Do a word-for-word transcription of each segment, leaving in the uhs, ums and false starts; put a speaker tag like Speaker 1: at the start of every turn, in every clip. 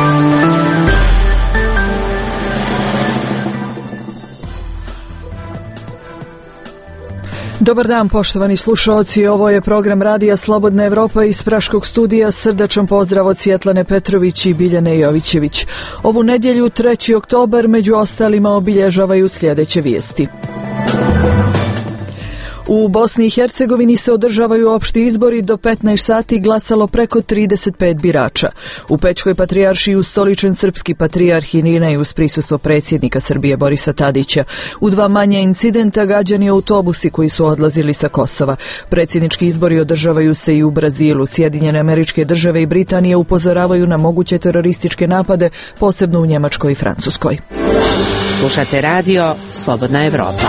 Speaker 1: Dobar dan, poštovani slušalci, ovo je program Radija Slobodna Evropa iz Praškog studija. Srdačan pozdrav od Svjetlane Petrović i Biljane Jovićević. Ovu nedjelju, treći oktobar, među ostalima obilježavaju sljedeće vijesti. U Bosni i Hercegovini se održavaju opšti izbori, do petnaest sati glasalo preko trideset pet birača. U Pećkoj patrijaršiji ustoličen srpski patrijarh Irina i uz prisustvo predsjednika Srbije Borisa Tadića. U dva manja incidenta gađani autobusi koji su odlazili sa Kosova. Predsjednički izbori održavaju se i u Brazilu. Sjedinjene Američke Države i Britanije upozoravaju na moguće terorističke napade, posebno u Njemačkoj i Francuskoj.
Speaker 2: Slušate radio Slobodna Evropa.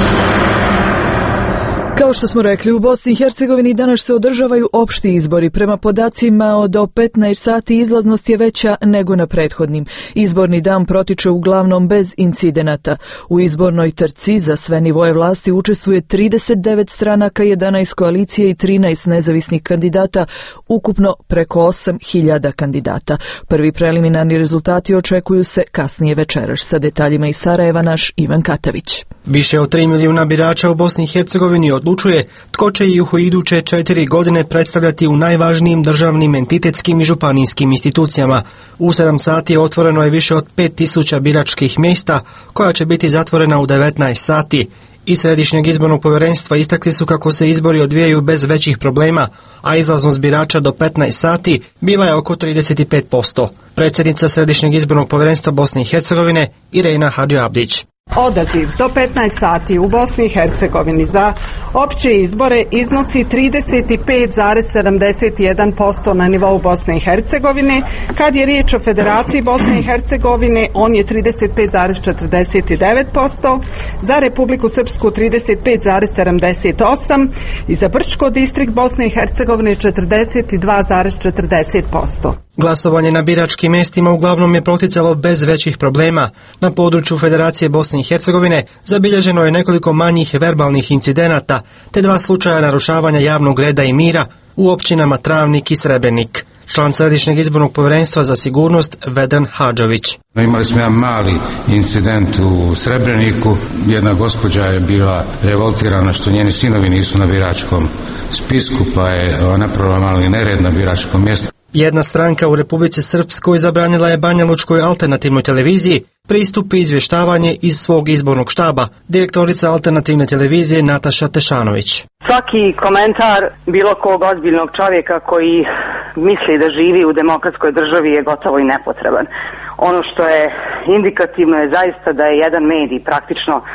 Speaker 1: Kao što smo rekli, u Bosni i Hercegovini danas se održavaju opšti izbori. Prema podacima od do petnaest sati izlaznost je veća nego na prethodnim. Izborni dan protiče uglavnom bez incidenata. U izbornoj trci za sve nivoje vlasti učestvuje trideset devet stranaka, jedanaest koalicije i trinaest nezavisnih kandidata, ukupno preko osam hiljada kandidata. Prvi preliminarni rezultati očekuju se kasnije večeras. Sa detaljima iz Sarajeva naš Ivan Katavić.
Speaker 3: Više od tri milijuna birača u Bosni i Hercegovini odlučuje tko će ih u iduće četiri godine predstavljati u najvažnijim državnim, entitetskim i županijskim institucijama. U sedam sati otvoreno je više od pet tisuća biračkih mjesta, koja će biti zatvorena u devetnaest sati. Iz Središnjeg izbornog povjerenstva istakli su kako se izbori odvijaju bez većih problema, a izlaznost birača do petnaest sati bila je oko trideset pet posto. Predsjednica Središnjeg izbornog povjerenstva Bosne i Hercegovine Irena Hadžiabdić.
Speaker 4: Odaziv do petnaest sati u Bosni i Hercegovini za opće izbore iznosi trideset pet zarez sedamdeset jedan posto na nivou Bosne i Hercegovine. Kad je riječ o Federaciji Bosne i Hercegovine, on je trideset pet zarez četrdeset devet posto, za Republiku Srpsku trideset pet zarez sedamdeset osam i za Brčko distrikt Bosne i Hercegovine četrdeset dva zarez četrdeset posto.
Speaker 3: Glasovanje na biračkim mjestima uglavnom je proticalo bez većih problema. Na području Federacije Bosne i Hercegovine zabilježeno je nekoliko manjih verbalnih incidenata, te dva slučaja narušavanja javnog reda i mira u općinama Travnik i Srebrenik. Član Središnjeg izbornog povjerenstva za sigurnost Vedran Hadžović.
Speaker 5: Imali smo jedan mali incident u Srebreniku. Jedna gospođa je bila revoltirana što njeni sinovi nisu na biračkom spisku, pa je napravila mali nered na biračkom mjestu.
Speaker 3: Jedna stranka u Republici Srpskoj zabranila je Banjalučkoj alternativnoj televiziji pristup i izvještavanje iz svog izbornog štaba, direktorica alternativne televizije Nataša Tešanović.
Speaker 6: Svaki komentar bilo kog ozbiljnog čovjeka koji misli da živi u demokratskoj državi je gotovo i nepotreban. Ono što je indikativno je zaista da je jedan medij praktično e,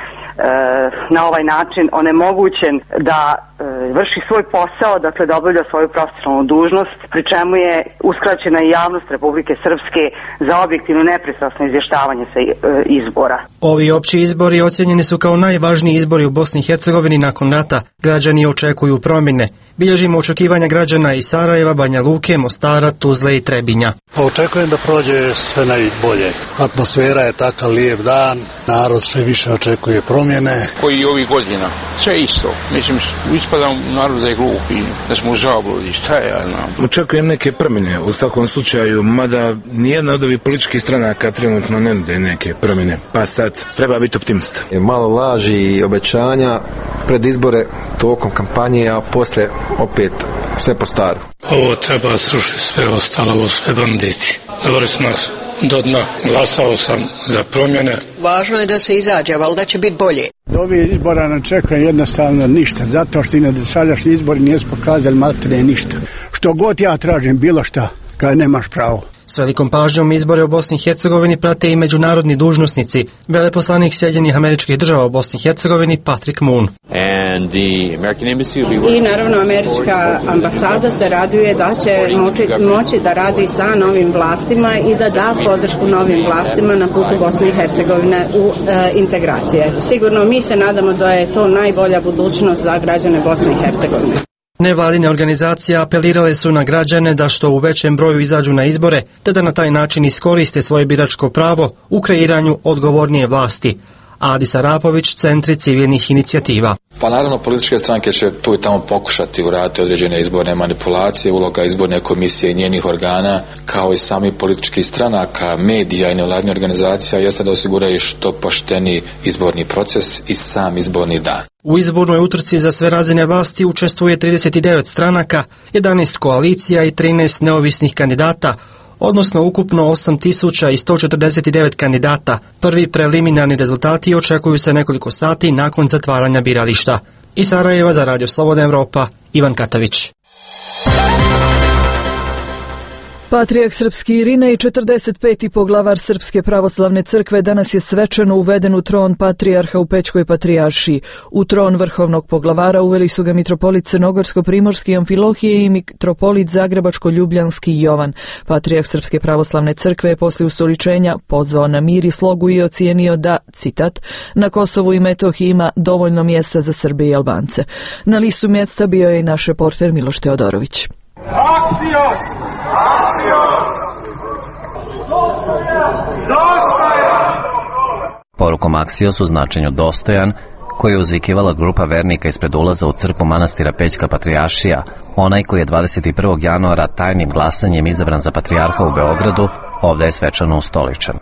Speaker 6: na ovaj način onemogućen da e, vrši svoj posao, dakle da obavlja svoju profesionalnu dužnost, pri čemu je uskraćena i javnost Republike Srpske za objektivno nepristrasno izvještavanje sa e, izbora.
Speaker 3: Ovi opći izbori ocjenjeni su kao najvažniji izbori u Bosni i Hercegovini nakon rata. Građani očekuju promjene. Bilježimo očekivanja građana iz Sarajeva, Banja Luke, Mostara, Tuzle i Trebinja.
Speaker 7: Očekujem da prođe sve najbolje. Atmosfera je takav lijep dan, narod sve više očekuje promjene.
Speaker 8: Koji i ovih godina, sve isto. Mislim, ispadam narod da je glupi, da smo u zabludi, šta ja znam.
Speaker 9: Očekujem neke promjene u svakom slučaju, mada nijedna od ovih političkih stranaka trenutno ne nude neke promjene, pa sad treba biti optimista.
Speaker 10: Malo laži i obećanja pred izbore tokom kampanje, a poslije opet sve po staru.
Speaker 11: Ovo treba srušiti, sve ostalo, ovo sve banditi. Dobro smo do dna. Glasao sam za promjene.
Speaker 12: Važno je da se izađe, ali da će biti bolje.
Speaker 13: Ovi izbora ne čeka jednostavno ništa, zato što i na dosadašnji izbori nisu pokazali maltene ništa. Što god ja tražim, bilo šta, kad nemaš pravo.
Speaker 3: S velikom pažnjom izbore u Bosni i Hercegovini prate i međunarodni dužnosnici. Veleposlanik Sjedinjenih Američkih Država u Bosni i Hercegovini Patrick Moon.
Speaker 14: I naravno američka ambasada se raduje da će moći, moći da radi sa novim vlastima i da da podršku novim vlastima na putu Bosne i Hercegovine u e, integracije. Sigurno mi se nadamo da je to najbolja budućnost za građane Bosne i Hercegovine.
Speaker 3: Nevladine organizacije apelirale su na građane da što u većem broju izađu na izbore, te da na taj način iskoriste svoje biračko pravo u kreiranju odgovornije vlasti. Adi Sarapović, Centri civilnih inicijativa.
Speaker 15: Pa naravno političke stranke će tu i tamo pokušati uraditi određene izborne manipulacije, uloga izborne komisije i njenih organa, kao i sami političkih stranaka, medija i nevladnih organizacija jeste da osiguraju što pošteniji izborni proces i sam izborni dan.
Speaker 3: U izbornoj utrci za sve razine vlasti učestvuje trideset devet stranaka, jedanaest koalicija i trinaest neovisnih kandidata, odnosno ukupno osam tisuća sto četrdeset devet kandidata. Prvi preliminarni rezultati očekuju se nekoliko sati nakon zatvaranja birališta. Iz Sarajeva za Radio Slobodna Evropa, Ivan Katavić.
Speaker 1: Patrijarh srpski Irinej, četrdeset peti poglavar Srpske pravoslavne crkve, danas je svečano uveden u tron patrijarha u Pećkoj patrijaršiji. U tron vrhovnog poglavara uveli su ga mitropolit Crnogorsko-primorski Amfilohije i mitropolit Zagrebačko-ljubljanski Jovan. Patrijarh Srpske pravoslavne crkve je posle ustoličenja pozvao na mir i slogu i ocijenio da, citat, na Kosovu i Metohiji ima dovoljno mjesta za Srbe i Albance. Na listu mjesta bio je i naš reporter Miloš Teodorović.
Speaker 16: Aksios! Aksios! Dostojan!
Speaker 17: Porukom Aksios u značenju dostojan, koju je uzvikivala grupa vernika ispred ulaza u crkvu manastira Pećka patrijaršija, onaj koji je dvadeset prvog januara tajnim glasanjem izabran za patrijarha u Beogradu, ovdje je svečano ustoličen.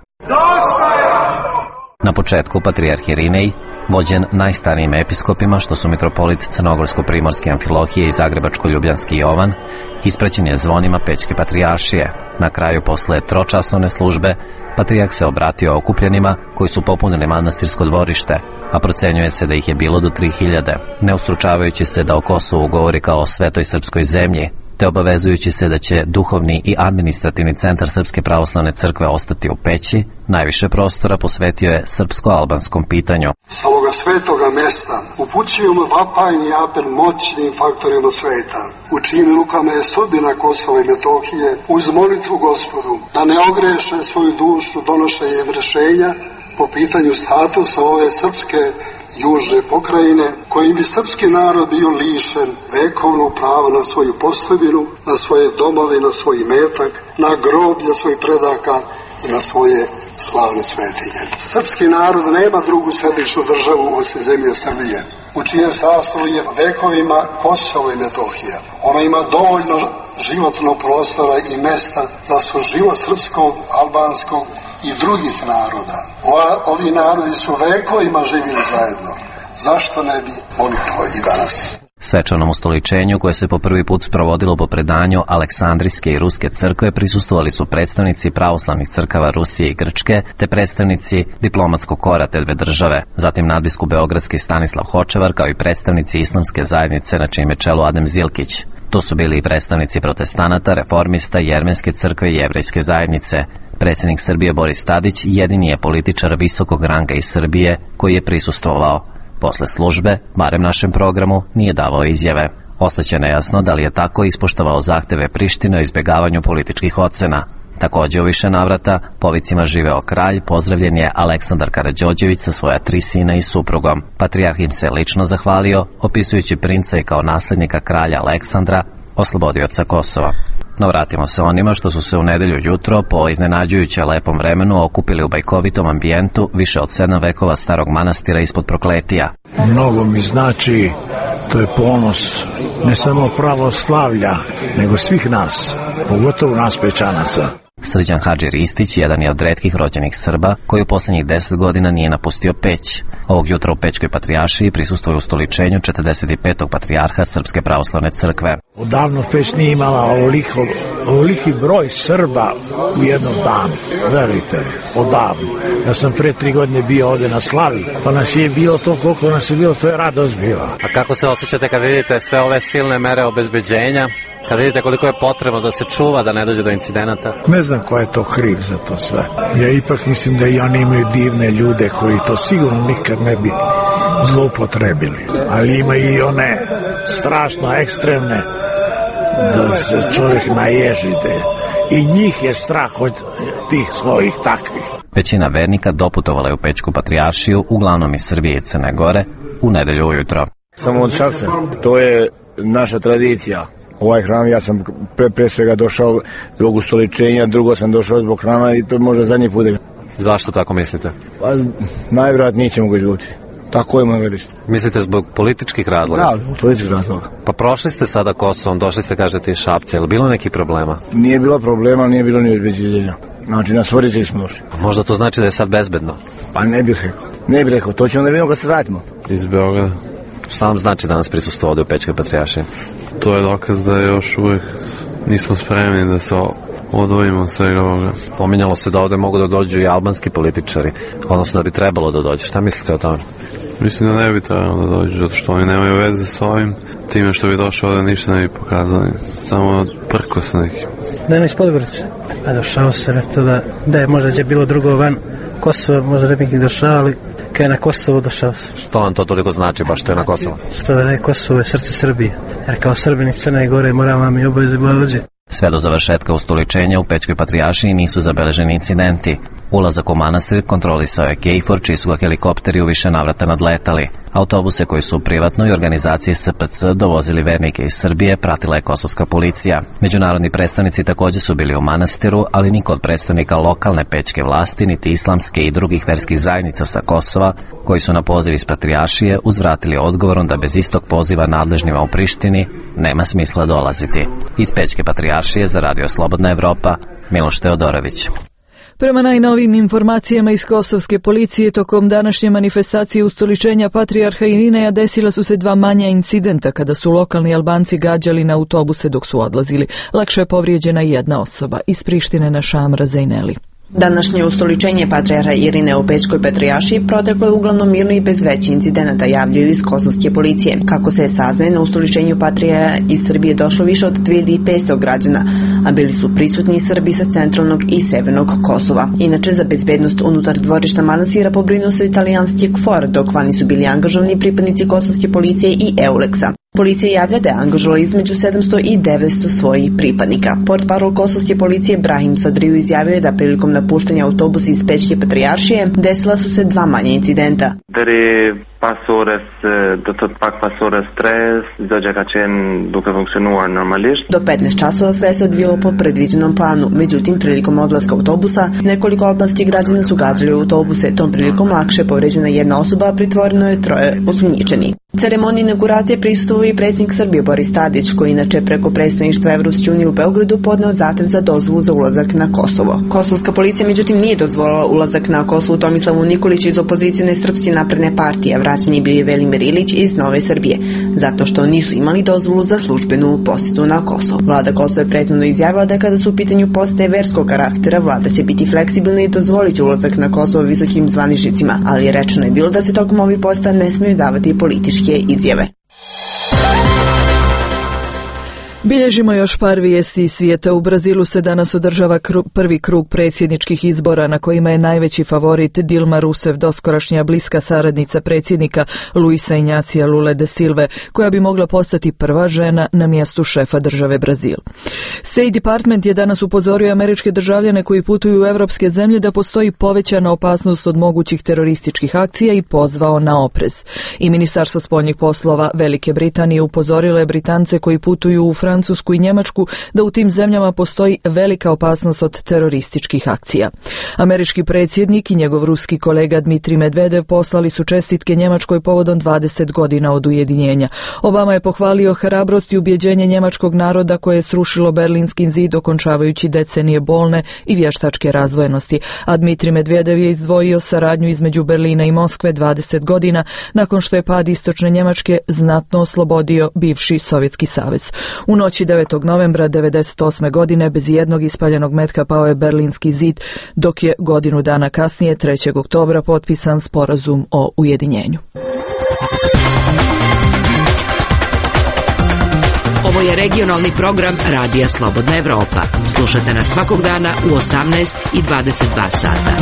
Speaker 17: Na početku patrijarh Irinej, vođen najstarijim episkopima što su mitropolit Crnogorsko-primorski Amfilohije i Zagrebačko-ljubljanski Jovan, ispraćen je zvonima Pećke patrijaršije. Na kraju, posle tročasovne službe, patrijarh se obratio okupljenima koji su popunili manastirsko dvorište, a procenjuje se da ih je bilo do tri hiljade, ne ustručavajući se da o Kosovu govori kao o svetoj srpskoj zemlji, te obavezujući se da će duhovni i administrativni centar Srpske pravoslavne crkve ostati u Peći, najviše prostora posvetio je srpsko-albanskom pitanju.
Speaker 18: S ovoga svetoga mesta upućujemo vapajni apel moćnim faktorima sveta, u čijim rukama je sudbina Kosova i Metohije, uz molitvu Gospodu da ne ogreše svoju dušu donošenjem rješenja po pitanju statusa ove srpske južne pokrajine, kojim bi srpski narod bio lišen vekovnog prava na svoju postojbinu, na svoje domove, na svoj imetak, na groblja svojih predaka i na svoje slavne svetinje. Srpski narod nema drugu središnju državu osim zemlje Srbije, u čijem sastavu je vekovima Kosovo i Metohija. Ona ima dovoljno životnog prostora i mesta za suživot srpskog, albanskog i drugih naroda. Ova, ovi narodi su vekovima živjeli zajedno. Zašto ne bi oni to i danas?
Speaker 17: Svečanom ustoličenju, koje se po prvi put sprovodilo po predanju Aleksandrijske i Ruske crkve, prisustvovali su predstavnici pravoslavnih crkava Rusije i Grčke, te predstavnici diplomatskog kora te dve države, zatim nadbiskup beogradski Stanislav Hočevar, kao i predstavnici islamske zajednice na čijem je čelu Adem Zilkić. To su bili i predstavnici protestanata, reformista, jermenske crkve i jevrejske zajednice. Predsjednik Srbije Boris Tadić jedini je političar visokog ranga iz Srbije koji je prisustvovao. Posle službe, barem našem programu, nije davao izjave. Ostaće nejasno da li je tako ispoštovao zahteve Prištine o izbjegavanju političkih ocena. Također u više navrata povicima živeo kralj, pozdravljen je Aleksandar Karađorđević sa svoja tri sina i suprugom. Patrijarh im se lično zahvalio, opisujući princa i kao nasljednika kralja Aleksandra, oslobodioca Kosova. No vratimo se onima što su se u nedelju jutro po iznenađujuće lepom vremenu okupili u bajkovitom ambijentu više od sedam vekova starog manastira ispod Prokletija.
Speaker 19: Mnogo mi znači, to je ponos ne samo pravoslavlja, nego svih nas, pogotovo nas Pećanaca.
Speaker 17: Srđan Hadži Ristić jedan je od retkih rođenih Srba koji u posljednjih deset godina nije napustio Peć. Ovog jutra u Pećkoj patrijaršiji prisustvuje ustoličenju četrdeset petog patrijarha Srpske pravoslavne crkve.
Speaker 19: Odavno Peć nije imala ovoliko, ovoliki broj Srba u jednom danu, verujte, odavno. Ja sam pre tri godine bio ovdje na slavi, pa nas je bilo to koliko nas je bilo, to je radost bila.
Speaker 17: A kako se osjećate kad vidite sve ove silne mere obezbeđenja? Kad vidite koliko je potrebno da se čuva da ne dođe do incidenata?
Speaker 19: Ne znam ko je to kriv za to sve. Ja ipak mislim da i oni imaju divne ljude koji to sigurno nikad ne bi zloupotrebili. Ali ima i one strašno ekstremne da se čovjek naježi. I njih je strah od tih svojih takvih.
Speaker 17: Većina vernika doputovala je u Pećku patrijaršiju, uglavnom iz Srbije i Crne Gore, u nedelju ujutro.
Speaker 20: Samo od Šapca. To je naša tradicija. Ovaj hram, ja sam pre, pre svega došao zbog ustoličenja, drugo sam došao zbog hrama i to možda zadnji put.
Speaker 17: Zašto tako mislite?
Speaker 20: Pa najvjerojatnije ćemo ga izgubiti. Tako je moje gledište.
Speaker 17: Mislite zbog političkih razloga?
Speaker 20: Da, zbog političkih razloga.
Speaker 17: Pa prošli ste sada Kosovom, došli ste, kažete, iz Šapca, je li bilo nekih problema?
Speaker 20: Nije bilo problema, nije bilo ni obezbeđenja. Znači, na Svorice smo došli.
Speaker 17: Možda to znači da je sad bezbedno?
Speaker 20: Pa ne bih rekao. Ne bih rekao, to ćemo da vidimo kad se vratimo.
Speaker 9: Iz Beograda.
Speaker 17: Šta vam znači danas prisustvo ovdje u Pećkoj Patrijaršiji?
Speaker 9: To je dokaz da još uvijek nismo spremni da se odvojimo od svega ovoga.
Speaker 17: Pominjalo se da ovdje mogu da dođu i albanski političari, odnosno da bi trebalo da dođu. Šta mislite o tome?
Speaker 9: Mislim da ne bi trebalo da dođu, zato što oni nemaju veze s ovim. Time što bi došao ovdje ništa ne bi pokazali. Samo prkos neki.
Speaker 21: Da je iz Podgorice. Pa došao se to da, da je možda je bilo drugo van Kosova, možda ne bi ih došao, ali kad je na Kosovo došao se.
Speaker 17: Što vam to toliko znači baš što je na Kosovo?
Speaker 21: Što da je Kosovo je srce Srbije. Jer kao Srbini iz Crne Gore moramo vam i obaveze da dođe.
Speaker 17: Sve do završetka ustoličenja u Pećkoj Patrijaršiji nisu zabeleženi incidenti. Ulazak u manastir kontrolisao je KFOR, čiji su ga helikopteri u više navrata nadletali. Autobuse koji su u privatnoj organizaciji S P C dovozili vernike iz Srbije pratila je kosovska policija. Međunarodni predstavnici također su bili u manastiru, ali niko od predstavnika lokalne pećke vlasti, niti islamske i drugih verskih zajednica sa Kosova, koji su na poziv iz Patrijaršije uzvratili odgovorom da bez istog poziva nadležnima u Prištini nema smisla dolaziti. Iz Pećke Patrijaršije za Radio Slobodna Evropa, Miloš Teodorović.
Speaker 1: Prema najnovijim informacijama iz kosovske policije, tokom današnje manifestacije ustoličenja Patrijarha Irineja desila su se dva manja incidenta kada su lokalni Albanci gađali na autobuse dok su odlazili. Lakše je povrijeđena jedna osoba. Iz Prištine na Šamra Zejneli.
Speaker 22: Današnje ustoličenje Patrijarha Irine u Pećkoj Patrijaršiji proteklo je uglavnom mirno i bez većih incidenata, javljaju iz kosovske policije. Kako se je saznaje, na ustoličenju Patrijarha iz Srbije došlo više od dve hiljade petsto građana, a bili su prisutni Srbi sa centralnog i severnog Kosova. Inače, za bezbednost unutar dvorišta manastira pobrinuo se italijanski KFOR, dok vani su bili angažovani pripadnici kosovske policije i Euleksa. Policija javlja da je angažovala između sedamsto i devetsto svojih pripadnika. Portparol kosovske policije Brahim Sadriju izjavio je da prilikom napuštanja autobusa iz Pećke Patrijaršije desila su se dva manja incidenta.
Speaker 23: pas orës do të pak pas orës tres, do që ka qenë duke funksionuar normalisht.
Speaker 22: Do petnaest časova sve se odvilo po predviđenom planu, međutim prilikom odlaska autobusa nekoliko albanskih građana su gađali u autobuse. Tom prilikom lakše je povređena jedna osoba, a pritvoreno je troje osumnjičeni. Ceremoniji inauguracije prisustvovao i predsjednik Srbije Boris Tadić, koji inače preko predstavništva Evropske unije u Beogradu podneo zahtev za dozvolu za ulazak na Kosovo. Kosovska policija međutim nije dozvolila ulazak na Kosovo Tomislavu Nikoliću iz opozicione Srpske napredne partije, a vraćen je bio Velimir Ilić iz Nove Srbije, zato što nisu imali dozvolu za službenu posjetu na Kosovo. Vlada Kosova je prethodno izjavila da kada su u pitanju postaje verskog karaktera, vlada će biti fleksibilna i dozvolit će ulazak na Kosovo visokim zvaničnicima, ali rečeno je bilo da se tokom ovih posta ne smiju davati politički izjave.
Speaker 1: Bilježimo još par vijesti iz svijeta. U Brazilu se danas održava kru, prvi krug predsjedničkih izbora na kojima je najveći favorit Dilma Rousseff, doskorašnja bliska saradnica predsjednika Luisa Inácia Lule da Silve, koja bi mogla postati prva žena na mjestu šefa države Brazil. State Department je danas upozorio američke državljane koji putuju u evropske zemlje da postoji povećana opasnost od mogućih terorističkih akcija i pozvao na oprez. I Ministarstvo spoljnih poslova Velike Britanije upozorilo je Britance koji putuju u Francusku i Njemačku da u tim zemljama postoji velika opasnost od terorističkih akcija. Američki predsjednik i njegov ruski kolega Dmitrij Medvedev poslali su čestitke Njemačkoj povodom dvadeset godina od ujedinjenja. Obama je pohvalio hrabrost i ubjeđenje njemačkog naroda koje je srušilo Berlinski zid, okončavajući decenije bolne i vještačke razvojenosti, a Dmitrij Medvedev je izdvojio saradnju između Berlina i Moskve dvadeset godina nakon što je pad istočne Njemačke znatno oslobodio bivši Sovjetski savez. U noći devetog novembra devedeset osme godine bez jednog ispaljenog metka pao je Berlinski zid, dok je godinu dana kasnije, trećeg oktobra, potpisan sporazum o ujedinjenju.
Speaker 2: Ovo je regionalni program Radija Slobodna Evropa. Slušajte nas svakog dana u osamnaest i dvadeset dva sata.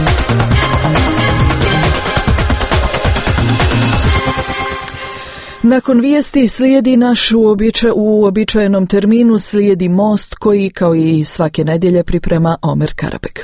Speaker 1: Nakon vijesti slijedi naš uobiča, u uobičajenom terminu slijedi Most koji kao i svake nedjelje priprema Omer Karabek.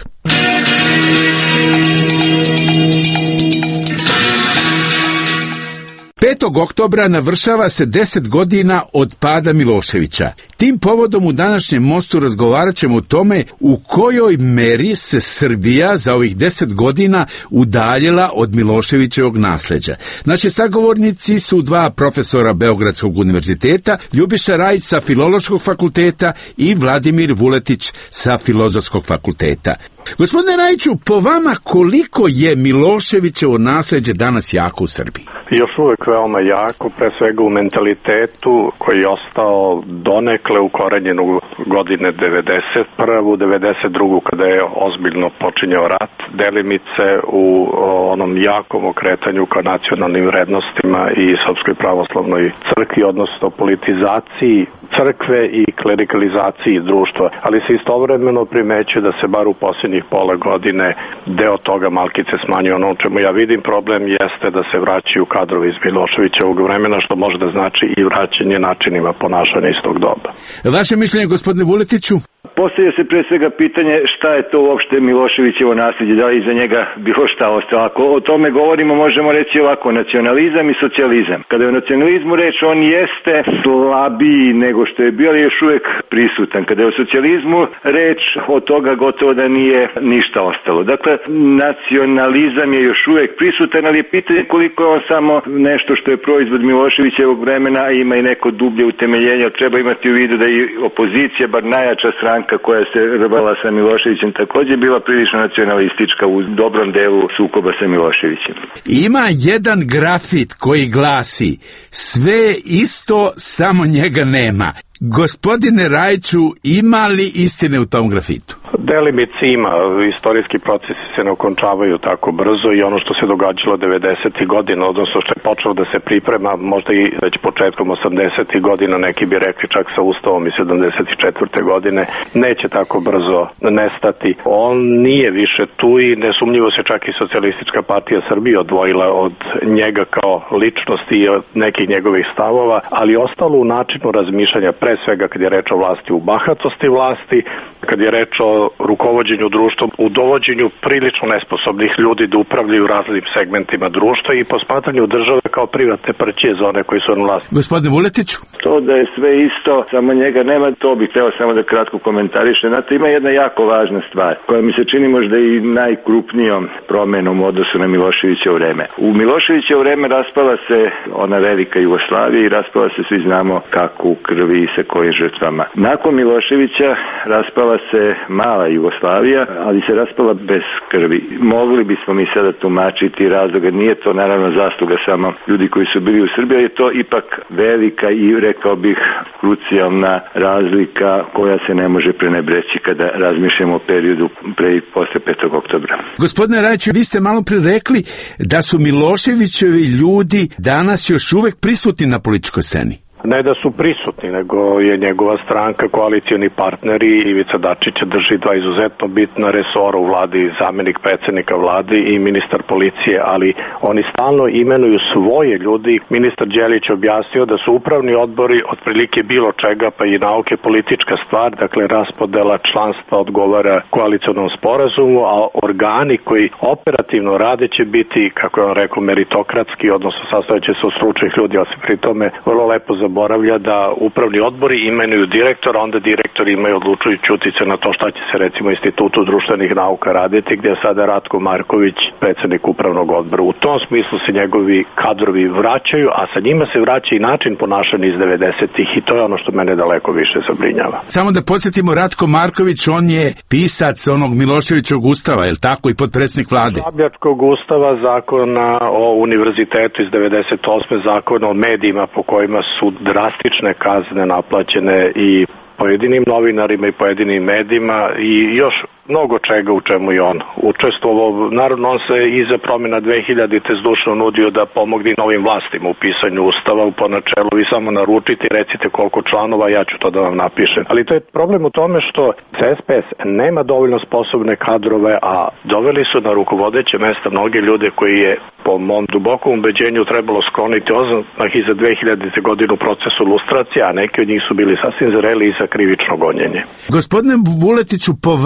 Speaker 4: petog oktobra navršava se deset godina od pada Miloševića. Tim povodom u današnjem Mostu razgovarat ćemo o tome u kojoj meri se Srbija za ovih deset godina udaljila od Miloševićevog nasleđa. Naši sagovornici su dva profesora Beogradskog univerziteta, Ljubiša Rajić sa Filološkog fakulteta i Vladimir Vuletić sa Filozofskog fakulteta. Gospodine Rajiću, po vama koliko je Miloševićevo nasleđe danas jako u Srbiji?
Speaker 5: Još uvek veoma jako, pre svega u mentalitetu koji je ostao donekle ukorenjen u godine devedeset prve, devedeset druge kada je ozbiljno počinjao rat, delimice u onom jakom okretanju ka nacionalnim vrednostima i Srpskoj pravoslavnoj crkvi, odnosno politizaciji crkve i klerikalizaciji društva, ali se istovremeno primećuje da se bar u posljednjih pola godine deo toga malkice smanjuje. Ono u čemu ja vidim problem jeste da se vraćaju kadrovi iz Miloševićevog vremena, što može da znači i vraćanje načinima ponašanja iz tog doba.
Speaker 4: Vaše mišljenje, gospodine Vuletiću?
Speaker 6: Postavlja se pre svega pitanje šta je to uopšte Miloševićevo nasljeđe, da li iza njega bilo šta ostalo. Ako o tome govorimo, možemo reći ovako, nacionalizam i socijalizam. Kada je o nacionalizmu reč, on jeste slabiji nego što je bio, ali još uvek prisutan. Kada je o socijalizmu reč, od toga gotovo da nije ništa ostalo. Dakle, nacionalizam je još uvek prisutan, ali je pitanje koliko je on samo nešto što je proizvod Miloševićevog vremena, a ima i neko dublje utemeljenje. Treba imati u vidu da i opozicija, bar najjača stranka koja se rvala sa Miloševićem, također bila prilično nacionalistička u dobrom delu sukoba sa Miloševićem.
Speaker 4: Ima jedan grafit koji glasi: sve isto, samo njega nema. Gospodine Rajiću, ima li istine u tom grafitu?
Speaker 5: Delimice ima, istorijski procesi se ne okončavaju tako brzo i ono što se događalo devedesetih godina, odnosno što je počelo da se priprema možda i već početkom osamdesetih godina, neki bi rekli čak sa Ustavom i sedamdeset četvrte godine, neće tako brzo nestati. On nije više tu i nesumnjivo se čak i Socijalistička partija Srbije odvojila od njega kao ličnosti i od nekih njegovih stavova, ali ostalo u načinu razmišljanja, pre svega kad je reč o vlasti, u bahatosti vlasti, kad je reč o rukovođenju društvom, u dovođenju prilično nesposobnih ljudi da upravljaju različitim segmentima društva i posmatranju države kao privatne prćije za one koji su na vlasti.
Speaker 4: Gospodine Vuletiću?
Speaker 6: To da je sve isto, samo njega nema, to bih hteo samo da kratko komentarišem. Znate, ima jedna jako važna stvar, koja mi se čini možda i najkrupnijom promenom u odnosu na Miloševićevo vreme. U Miloševićevo vreme raspala se ona velika Jugoslavija i raspala se, svi znamo, kako u krvi i sa kojim žrtvama. Nakon Miloševića raspala se mala Jugoslavija, ali se raspala bez krvi. Mogli bismo mi sada tumačiti razloga, nije to naravno zasluga samo ljudi koji su bili u Srbiji, ali je to ipak velika i, rekao bih, krucijalna razlika koja se ne može prenebreći kada razmišljamo o periodu pre i posle petog oktobra.
Speaker 4: Gospodine Rajiću, vi ste malo pre rekli da su Miloševićevi ljudi danas još uvek prisutni na političkoj sceni.
Speaker 5: Ne da su prisutni, nego je njegova stranka, koalicioni partneri, Ivica Dačić drži dva izuzetno bitna resora u vladi, zamenik predsjednika vlade i ministar policije, ali oni stalno imenuju svoje ljudi. Ministar Đelić objasnio da su upravni odbori otprilike bilo čega, pa i nauke politička stvar, dakle raspodela članstva odgovara koalicionom sporazumu, a organi koji operativno rade će biti, kako je on rekao, meritokratski, odnosno sastojeće se od stručnih ljudi, ali se pri tome vrlo lepo zaboravlja da upravni odbori imenuju direktora, onda direktori imaju odlučujući utice na to šta će se recimo Institutu društvenih nauka raditi, gdje je sada Ratko Marković predsjednik upravnog odbora. U tom smislu se njegovi kadrovi vraćaju, a sa njima se vraća i način ponašanja iz devedesetih i to je ono što mene daleko više zabrinjava.
Speaker 4: Samo da podsjetimo, Ratko Marković, on je pisac onog Miloševićevog ustava, je li tako, i potpredsjednik vlade?
Speaker 5: Šabljačkog ustava, zakona o univerzitetu iz devedeset osme, zakona o medijima po kojima su drastične kazne naplaćene i pojedinim novinarima i pojedinim medijima i još mnogo čega u čemu je on učestvovao. Naravno, on se iza promjena dve hiljadite zdušno nudio da pomogne novim vlastima u pisanju ustava, po načelu vi samo naručite i recite koliko članova, ja ću to da vam napišem. Ali to je problem u tome što C S P S nema dovoljno sposobne kadrove, a doveli su na rukovodeće mesta mnoge ljude koji je po mom dubokom ubeđenju trebalo skloniti odmah i za dve hiljadite godinu procesu lustracije, a neki od njih su bili sasvim zreli i za krivično gonjenje.
Speaker 4: Gospodine Vuletiću, po vama,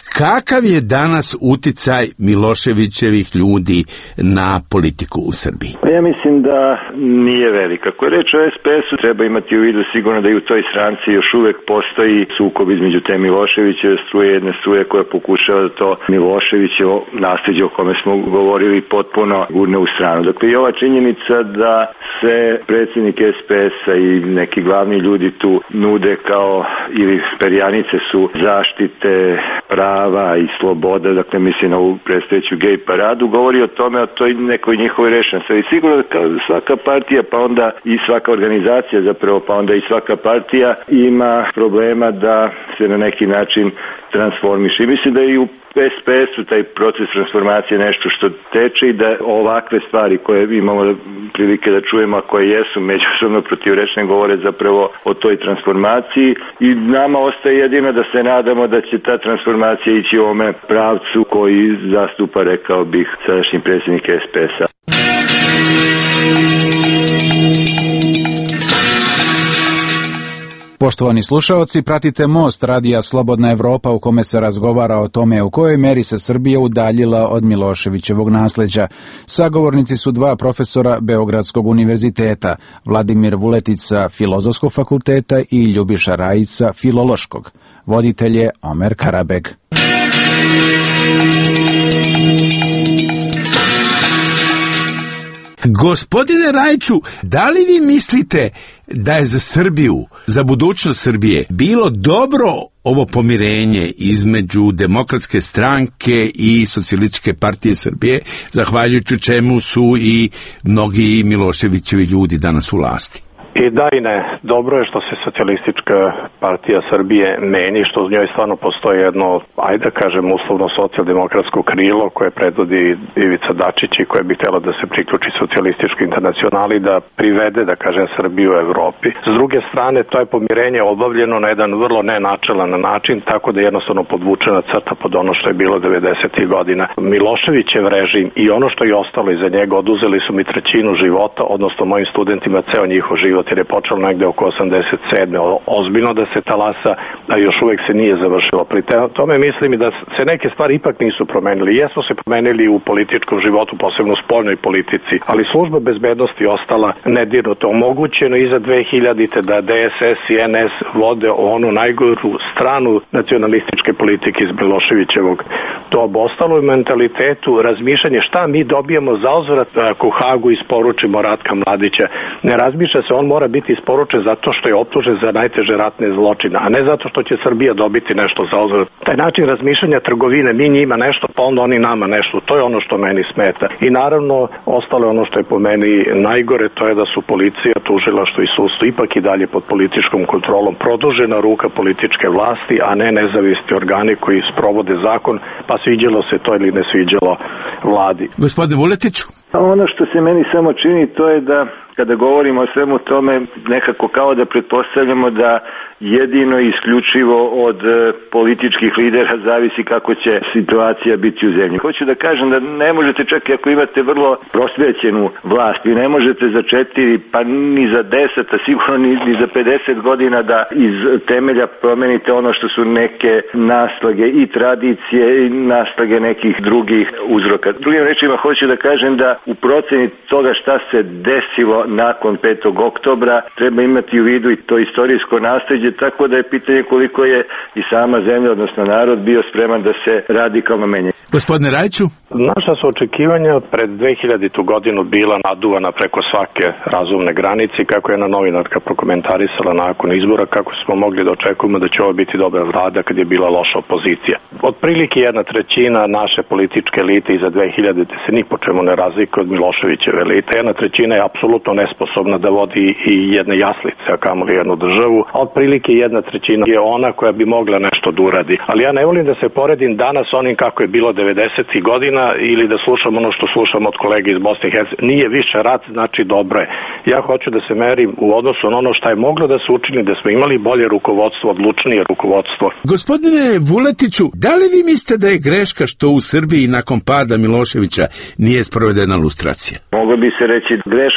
Speaker 4: Kakav je danas uticaj Miloševićevih ljudi na politiku u Srbiji?
Speaker 6: Ja mislim da nije velik. Ako je reč o es pe esu, treba imati u vidu sigurno da i u toj stranci još uvek postoji sukob između te Miloševićeve struje, jedne struje koja pokušava da to Miloševićevo nasljeđe o kome smo govorili potpuno gurne u stranu. Dakle, i ova činjenica da se predsjednik es pe esa i neki glavni ljudi tu nude kao ili perjanice su zaštite prava i sloboda, dakle mislim na ovu predstojeću gej paradu, govori o tome, o toj nekoj njihovoj rešenosti. I sigurno da kao svaka partija, pa onda i svaka organizacija zapravo, pa onda i svaka partija ima problema da se na neki način transformiše. I mislim da i u es pe esu taj proces transformacije nešto što teče i da ovakve stvari koje imamo prilike da čujemo, a koje jesu međusobno protivrečne, govore zapravo o toj transformaciji i nama ostaje jedino da se nadamo da će ta transformacija ići u ome pravcu koji zastupa, rekao bih, sadašnji predsjednik es pe esa.
Speaker 7: Poštovani slušaoci, pratite Most radija Slobodna Evropa u kome se razgovara o tome u kojoj meri se Srbija udaljila od Miloševićevog nasleđa. Sagovornici su dva profesora Beogradskog univerziteta, Vladimir Vuletić sa Filozofskog fakulteta i Ljubiša Rajić sa Filološkog. Voditelj je Omer Karabeg.
Speaker 4: Gospodine Rajiću, da li vi mislite da je za Srbiju, za budućnost Srbije, bilo dobro ovo pomirenje između Demokratske stranke i Socijalističke partije Srbije, zahvaljujući čemu su i mnogi Miloševićevi ljudi danas u vlasti?
Speaker 5: I da i ne. Dobro je što se Socijalistička partija Srbije meni, što u njoj stvarno postoji jedno, ajde da kažem, uslovno socijaldemokratsko krilo koje predvodi Ivica Dačić i koje bi htjelo da se priključi socijalističkoj internacionali, da privede, da kažem, Srbiju u Evropi. S druge strane, to je pomirenje obavljeno na jedan vrlo nenačelan način, tako da je jednostavno podvučena crta pod ono što je bilo devedesetih godina. Miloševićev režim i ono što je ostalo iza njega, oduzeli su mi trećinu života, odnosno mojim studentima ceo njihov život, jer je počelo negde oko osamdeset sedme ozbiljno da se talasa, a još uvek se nije završilo. Pri tome mislim i da se neke stvari ipak nisu promenili. Jesmo se promenili u političkom životu, posebno u spoljnoj politici, ali služba bezbednosti ostala nedirnuta. Omogućeno iza dve hiljadite da de es es i en es vode onu najgoru stranu nacionalističke politike iz Miloševićevog. To ostalo u mentalitetu razmišljanje šta mi dobijemo za uzvrat ako u Hagu isporučimo Ratka Mladića. Ne razmišlja se, on mora biti isporučen zato što je optužen za najteže ratne zločine, a ne zato što će Srbija dobiti nešto za uzvrat. Taj način razmišljanja trgovine, mi njima nešto, pa onda oni nama nešto, to je ono što meni smeta. I naravno, ostalo je ono što je po meni najgore, to je da su policija, tužilaštvo i sudstvo ipak i dalje pod političkom kontrolom, produžena ruka političke vlasti, a ne nezavisni organi koji sprovode zakon, pa sviđalo se to ili ne sviđalo vladi.
Speaker 4: Gospodine Vuletiću?
Speaker 6: Ono što se meni samo čini, to je da kada govorimo o svemu tome, nekako kao da pretpostavljamo da jedino i isključivo od političkih lidera zavisi kako će situacija biti u zemlji. Hoću da kažem da ne možete, čak i ako imate vrlo prosvećenu vlast, vi ne možete za četiri, pa ni za deset, a sigurno ni, ni za pedeset godina da iz temelja promenite ono što su neke naslage i tradicije i naslage nekih drugih uzroka. Drugim rečima hoću da kažem da u proceni toga šta se desilo nakon petog oktobra treba imati u vidu i to istorijsko nasleđe, tako da je pitanje koliko je i sama zemlja, odnosno narod, bio spreman da se radikalno menja.
Speaker 4: Gospodine Rajiću?
Speaker 5: Naša su očekivanja pred dve hiljaditu godinu bila naduvana preko svake razumne granice, kako je jedna novinarka prokomentarisala nakon izbora, kako smo mogli da očekujemo da će ovo biti dobra vlada kad je bila loša opozicija. Otprilike jedna trećina naše političke elite iza dve hiljadite se ni po čemu ne razlikuje od Miloševićeve elite. Jedna trećina je apsolutno nesposobna da vodi i jedne jaslice, a kamoli jednu državu, a otprilike jedna trećina je ona koja bi mogla nešto da uradi. Ali ja ne volim da se poredim danas onim kako je bilo devedesetih godina ili da slušam ono što slušam od kolege iz Bosne i Hercegovine. Nije više rat, znači dobro je. Ja hoću da se merim u odnosu na ono što je moglo da se učini, da smo imali bolje rukovodstvo, odlučnije rukovodstvo.
Speaker 4: Gospodine Vuletiću, da li vi mislite da je greška što u Srbiji nakon pada Miloševića nije sprovedena lustracija?
Speaker 6: Moglo bi se reći greška jeste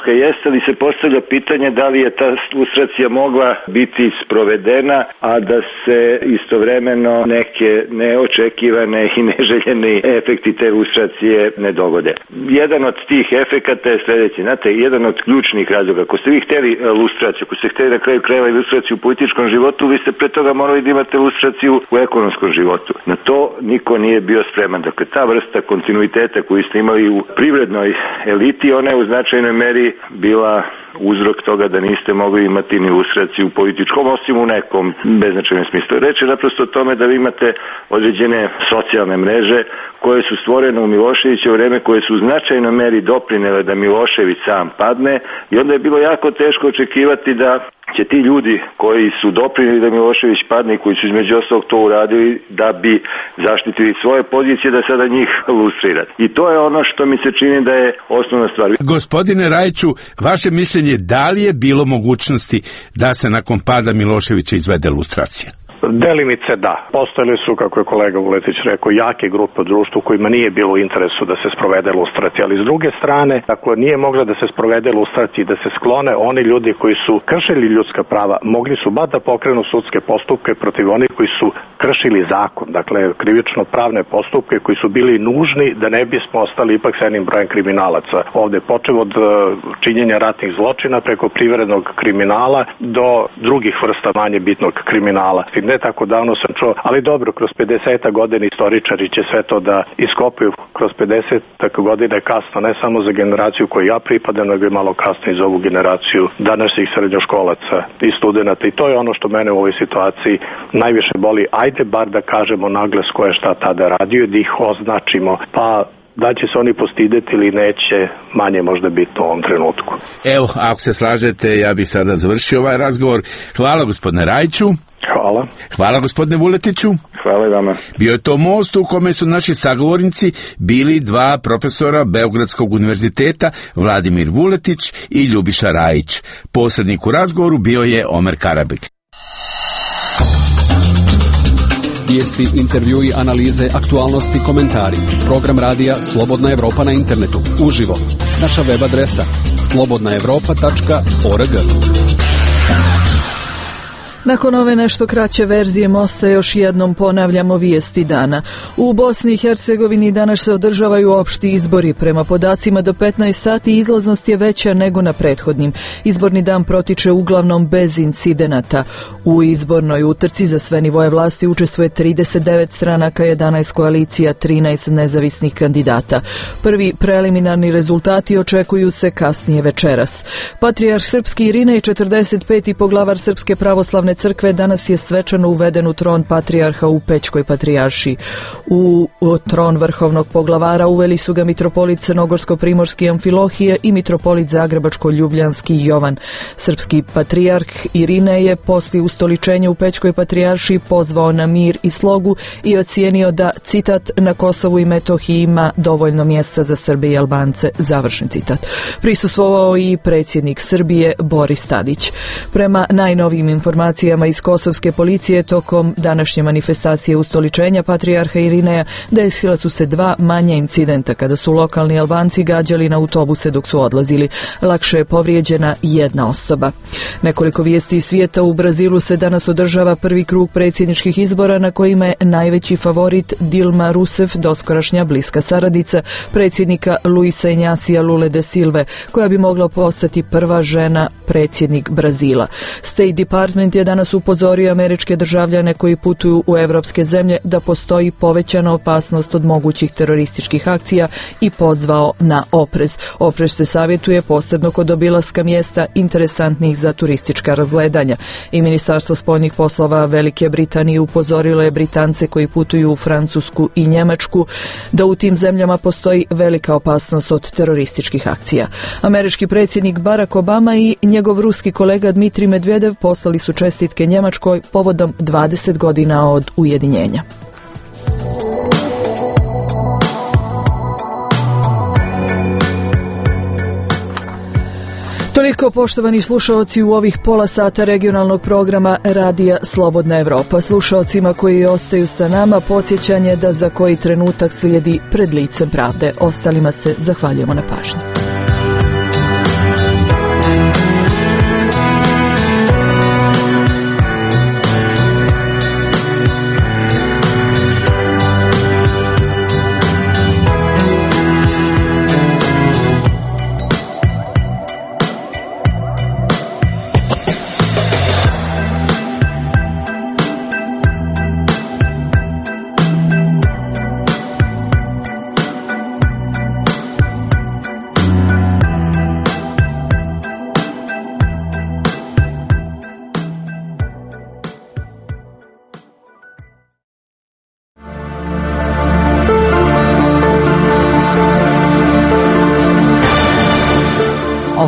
Speaker 6: sad se postavlja pitanje da li je ta lustracija mogla biti sprovedena, a da se istovremeno neke neočekivane i neželjeni efekti te lustracije ne dogode. Jedan od tih efekata je sljedeći. Znate, jedan od ključnih razloga. Ako ste vi htjeli lustraciju, ako ste htjeli na kraju krajeva ilustraciju u političkom životu, vi ste pre toga morali da imate lustraciju u ekonomskom životu. Na to niko nije bio spreman. Dakle, ta vrsta kontinuiteta koju ste imali u privrednoj eliti, ona je u značajnoj meri bila uzrok toga da niste mogli imati ni lustraciju u političkom, osim u nekom beznačajnom smislu. Reč je naprosto o tome da vi imate određene socijalne mreže koje su stvorene u Miloševićevo vreme, koje su u značajnoj meri doprinele da Milošević sam padne, i onda je bilo jako teško očekivati da će ti ljudi koji su doprineli da Milošević padne i koji su između ostalog to uradili da bi zaštitili svoje pozicije, da sada njih lustrirati. I to je ono što mi se čini da je osnovna stvar.
Speaker 4: Gospodine Rajiću, vaše mišljenje, da li je bilo mogućnosti da se nakon pada Miloševića izvede lustracija?
Speaker 5: Delimice da. Postojali su, kako je kolega Vuletić rekao, jake grupe u društvu kojima nije bilo u interesu da se sprovede lustracija, ali s druge strane, ako nije mogla da se sprovede lustracija i da se sklone oni ljudi koji su kršili ljudska prava, mogli su bar da pokrenu sudske postupke protiv onih koji su kršili zakon, dakle krivično pravne postupke koji su bili nužni da ne bismo ostali ipak s jednim brojem kriminalaca. Ovde počev od činjenja ratnih zločina preko privrednog kriminala do drugih vrsta manje bitnog kriminala. Ne tako davno sam čuo, ali dobro, kroz pedeset godina istoričari će sve to da iskopaju kroz pedeset godine kasno, ne samo za generaciju koju ja pripadam, nego i malo kasno i za ovu generaciju današnjih srednjoškolaca i studenta. I to je ono što mene u ovoj situaciji najviše boli. Ajde bar da kažemo naglas ko je šta tada radio, da ih označimo, pa da će se oni postideti ili neće, manje možda biti u ovom trenutku.
Speaker 4: Evo, ako se slažete, ja bih sada završio ovaj razgovor. Hvala gospodine Rajiću.
Speaker 5: Hvala.
Speaker 4: Hvala gospodine Vuletiću.
Speaker 6: Hvala i vama.
Speaker 4: Bio je to most u kome su naši sagovornici bili dva profesora Beogradskog univerziteta, Vladimir Vuletić i Ljubiša Rajić. Posrednik u razgovoru bio je Omer Karabek.
Speaker 8: Vijesti, intervjui, analize, aktualnosti, komentari. Program radija Slobodna Evropa na internetu. Uživo. Naša web adresa slobodna evropa tačka org.
Speaker 1: Nakon ove nešto kraće verzije mosta još jednom ponavljamo vijesti dana. U Bosni i Hercegovini danas se održavaju opšti izbori. Prema podacima do petnaest sati izlaznost je veća nego na prethodnim. Izborni dan protiče uglavnom bez incidenata. U izbornoj utrci za sve nivoje vlasti učestvuje trideset devet stranaka, jedanaest koalicija, trinaest nezavisnih kandidata. Prvi preliminarni rezultati očekuju se kasnije večeras. Patrijarh srpski Irinej, četrdeset peti poglavar Srpske pravoslavne crkve, danas je svečano uveden u tron patrijarha u Pećkoj patrijaršiji. U, u tron vrhovnog poglavara uveli su ga mitropolit Crnogorsko-primorski Amfilohije i mitropolit Zagrebačko-ljubljanski Jovan. Srpski patrijarh Irinej je poslije ustoličenja u Pećkoj patrijaršiji pozvao na mir i slogu i ocijenio da, citat, na Kosovu i Metohiji ima dovoljno mjesta za Srbe i Albance, završen citat. Prisustvovao i predsjednik Srbije Boris Tadić. Prema najnovijim informacijama iz kosovske policije, tokom današnje manifestacije ustoličenja patrijarha Irineja desila su se dva manja incidenta kada su lokalni Albanci gađali na autobuse dok su odlazili. Lakše je povrijeđena jedna osoba. Nekoliko vijesti iz svijeta. U Brazilu se danas održava prvi krug predsjedničkih izbora na kojima je najveći favorit Dilma Rousseff, doskorašnja bliska saradnica predsjednika Luisa Injasija Lule de Silve, koja bi mogla postati prva žena predsjednik Brazila. State Department je danas upozorio američke državljane koji putuju u evropske zemlje da postoji povećana opasnost od mogućih terorističkih akcija i pozvao na oprez. Oprez se savjetuje posebno kod obilaska mjesta interesantnih za turistička razgledanja. I Ministarstvo spoljnih poslova Velike Britanije upozorilo je Britance koji putuju u Francusku i Njemačku da u tim zemljama postoji velika opasnost od terorističkih akcija. Američki predsjednik Barack Obama i njegov ruski kolega Dmitrij Medvedev poslali su čestitke Njemačkoj povodom dvadeset godina od ujedinjenja. Toliko, poštovani slušaoci, u ovih pola sata regionalnog programa Radija Slobodna Evropa. Slušaocima koji ostaju sa nama podsjećanje da za koji trenutak slijedi Pred licem pravde. Ostalima se zahvaljujemo na pažnji.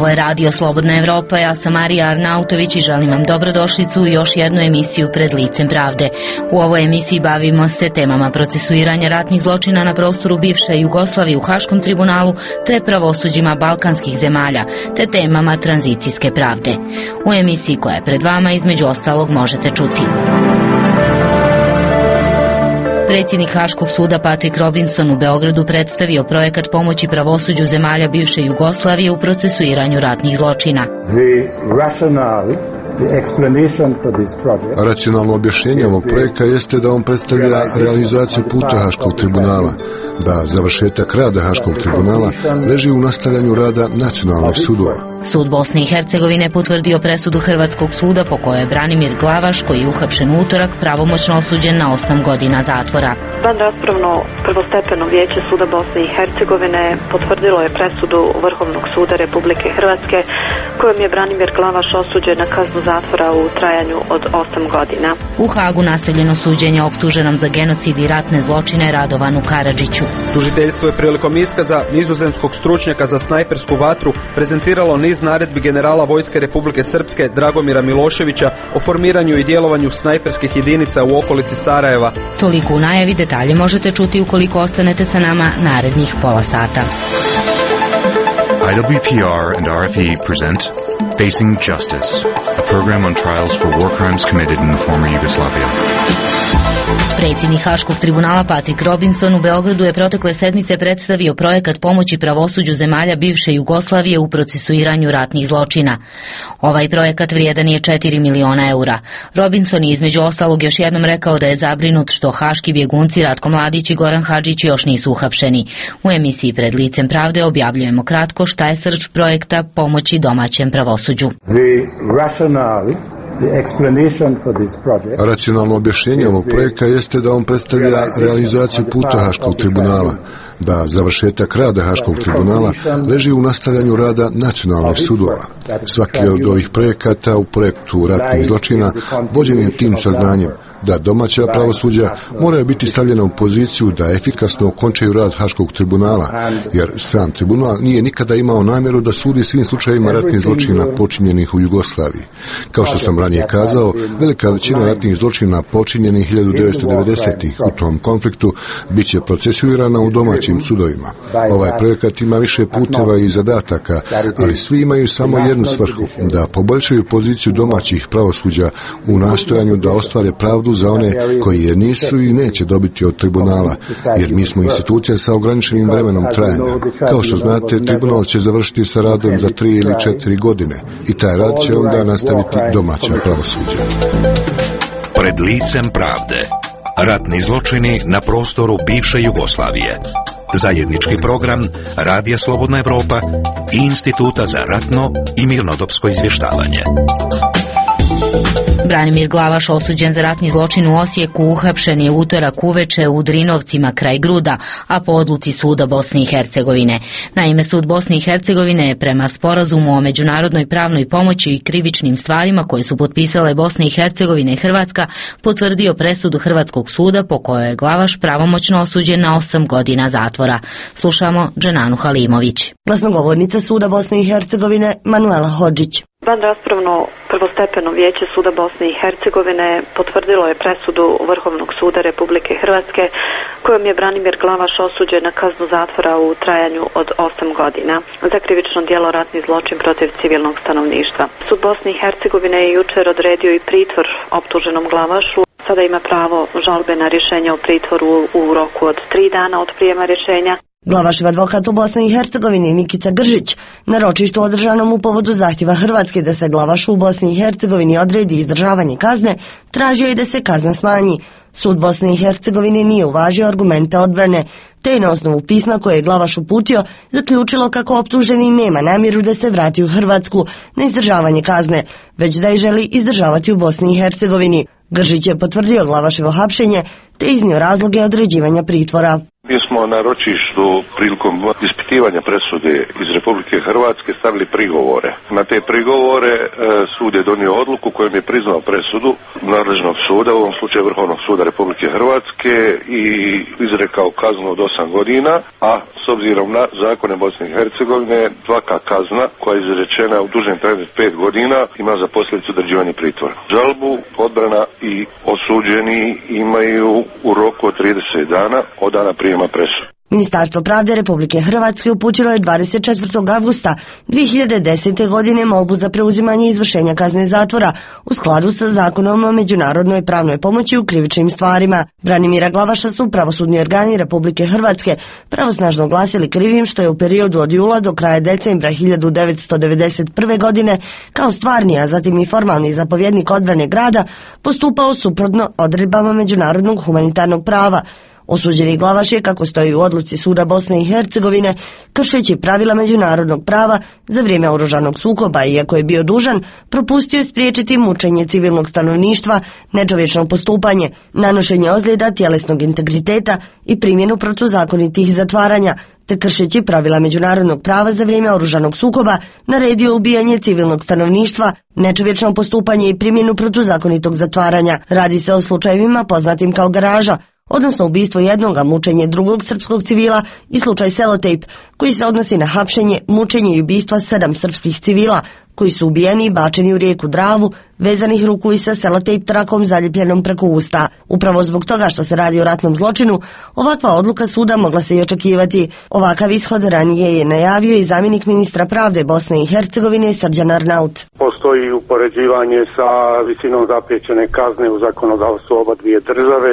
Speaker 10: Ovo je Radio Slobodna Evropa, ja sam Marija Arnautović i želim vam dobrodošlicu u još jednu emisiju Pred licem pravde. U ovoj emisiji bavimo se temama procesuiranja ratnih zločina na prostoru bivše Jugoslavije u Haškom tribunalu te pravosuđima balkanskih zemalja, te temama tranzicijske pravde. U emisiji koja je pred vama između ostalog možete čuti: predsjednik Haškog suda Patrick Robinson u Beogradu predstavio projekat pomoći pravosuđu zemalja bivše Jugoslavije u procesuiranju ratnih zločina.
Speaker 11: Racionalno objašnjenje ovog projekta jeste da on predstavlja realizaciju puta Haškog tribunala, da završetak rada Haškog tribunala leži u nastavljanju rada nacionalnih sudova.
Speaker 10: Sud Bosne i Hercegovine potvrdio presudu Hrvatskog suda po kojoj je Branimir Glavaš, koji je uhapšen u utorak, pravomoćno osuđen na osam godina zatvora.
Speaker 12: Vanraspravno prvostepeno vijeće Suda Bosne i Hercegovine potvrdilo je presudu Vrhovnog suda Republike Hrvatske kojom je Branimir Glavaš osuđen na kaznu zatvora u trajanju od osam godina.
Speaker 10: U Hagu nastavljeno suđenje optuženom za genocid i ratne zločine Radovanu Karadžiću.
Speaker 24: Tužiteljstvo je prilikom iskaza nizozemskog stručnjaka za snajpersku vatru prezentiralo niz naredbi generala Vojske Republike Srpske Dragomira Miloševića o formiranju i djelovanju snajperskih jedinica u okolici Sarajeva.
Speaker 10: Toliko u najavi, detalje možete čuti ukoliko ostanete sa nama narednih pola sata.
Speaker 25: I W P R and R F E present Facing Justice, a program on trials for war crimes committed in the former Yugoslavia.
Speaker 10: Predsjednik Haškog tribunala Patrick Robinson u Beogradu je protekle sedmice predstavio projekat pomoći pravosuđu zemalja bivše Jugoslavije u procesuiranju ratnih zločina. Ovaj projekat vrijedan je četiri miliona eura. Robinson je između ostalog još jednom rekao da je zabrinut što haški bjegunci Ratko Mladić i Goran Hadžić još nisu uhapšeni. U emisiji Pred licem pravde objavljujemo kratko šta je srž projekta pomoći domaćem pravosuđu.
Speaker 11: Racionalno objašnjenje ovog projekta jeste da on predstavlja realizaciju puta Haškog tribunala, da završetak rada Haškog tribunala leži u nastavljanju rada nacionalnih sudova. Svaki od ovih projekata u projektu ratnih zločina vođen je tim saznanjem da domaća pravosuđa moraju biti stavljena u poziciju da efikasno okončaju rad Haškog tribunala, jer sam tribunal nije nikada imao namjeru da sudi svim slučajevima ratnih zločina počinjenih u Jugoslaviji. Kao što sam ranije kazao, velika većina ratnih zločina počinjenih hiljadu devetsto devedesetih u tom konfliktu bit će procesuirana u domaćim sudovima. Ovaj projekat ima više puteva i zadataka, ali svi imaju samo jednu svrhu, da poboljšaju poziciju domaćih pravosuđa u nastojanju da ostvare pravdu za one koji je nisu i neće dobiti od tribunala, jer mi smo institucija sa ograničenim vremenom trajanja. Kao što znate, tribunal će završiti sa radom za tri ili četiri godine i taj rad će onda nastaviti domaća pravosuđa.
Speaker 26: Pred licem pravde. Ratni zločini na prostoru bivše Jugoslavije. Zajednički program Radija Slobodna Evropa i Instituta za ratno i mirnodopsko izvještavanje.
Speaker 10: Branimir Glavaš, osuđen za ratni zločin u Osijeku, uhapšen je utorak uveče u Drinovcima kraj Gruda, a po odluci Suda Bosne i Hercegovine. Naime, Sud Bosne i Hercegovine je prema sporazumu o međunarodnoj pravnoj pomoći i krivičnim stvarima koje su potpisale Bosna i Hercegovina i Hrvatska potvrdio presudu Hrvatskog suda po kojoj je Glavaš pravomoćno osuđen na osam godina zatvora. Slušamo Dženanu Halimović.
Speaker 22: Glasnogovornica Suda Bosne i Hercegovine Manuela Hodžić.
Speaker 12: Vanraspravno prvostepeno vijeće Suda Bosne i Hercegovine potvrdilo je presudu Vrhovnog suda Republike Hrvatske kojom je Branimir Glavaš osuđen na kaznu zatvora u trajanju od osam godina za krivično djelo ratni zločin protiv civilnog stanovništva. Sud Bosne i Hercegovine je jučer odredio i pritvor optuženom Glavašu. Sada ima pravo žalbe na rješenje o pritvoru u roku od tri dana od prijema rješenja.
Speaker 22: Glavašev advokat u Bosni i Hercegovini Nikica Gržić na ročištu održanom u povodu zahtjeva Hrvatske da se Glavašu u Bosni i Hercegovini odredi izdržavanje kazne, tražio je da se kazna smanji. Sud Bosne i Hercegovine nije uvažio argumente odbrane, te je na osnovu pisma koje je Glavaš uputio zaključilo kako optuženi nema namjeru da se vrati u Hrvatsku na izdržavanje kazne, već da je želi izdržavati u Bosni i Hercegovini. Gržić je potvrdio Glavaševo hapšenje te iznio razloge određivanja pritvora.
Speaker 3: Mi smo na ročištu prilikom ispitivanja presude iz Republike Hrvatske stavili prigovore. Na te prigovore e, sud je donio odluku kojom je priznao presudu nadležnog suda, u ovom slučaju Vrhovnog suda Republike Hrvatske, i izrekao kaznu od osam godina, a s obzirom na zakone Bosne i Hercegovine svaka kazna koja je izrečena u dužem trajanju od pet godina ima za posljedicu određivanje pritvora. Žalbu odbrana i osuđeni imaju u roku od trideset dana od dana prijema presude.
Speaker 13: Ministarstvo pravde Republike Hrvatske uputilo je dvadeset četvrtog avgusta dvije hiljade desete. godine molbu za preuzimanje izvršenja kazne zatvora u skladu sa Zakonom o međunarodnoj pravnoj pomoći u krivičnim stvarima. Branimira Glavaša su pravosudni organi Republike Hrvatske pravosnažno oglasili krivim što je u periodu od jula do kraja decembra hiljadu devetsto devedeset prve. godine kao stvarni, a zatim i formalni zapovjednik odbrane grada postupao suprotno odredbama međunarodnog humanitarnog prava. Osuđeni Glavaš je, kako stoji u odluci Suda Bosne i Hercegovine, kršeći pravila međunarodnog prava za vrijeme oružanog sukoba, iako je bio dužan, propustio je spriječiti mučenje civilnog stanovništva, nečovječno postupanje, nanošenje ozljeda tjelesnog integriteta i primjenu protuzakonitih zatvaranja, te kršeći pravila međunarodnog prava za vrijeme oružanog sukoba naredio ubijanje civilnog stanovništva, nečovječno postupanje i primjenu protuzakonitog zatvaranja. Radi se o slučajevima poznatim kao Garaža, odnosno ubistvo jednog, a mučenje drugog srpskog civila, i slučaj Selotejp, koji se odnosi na hapšenje, mučenje i ubistva sedam srpskih civila, koji su ubijeni i bačeni u rijeku Dravu, vezanih ruku i sa selotejp trakom zaljepljenom preko usta. Upravo zbog toga što se radi o ratnom zločinu, ovakva odluka suda mogla se i očekivati. Ovakav ishod ranije je najavio i zamjenik ministra pravde Bosne i Hercegovine Srđan Arnaut.
Speaker 14: Postoji upoređivanje sa visinom zapriječene kazne u zakonodavstvu oba dvije države.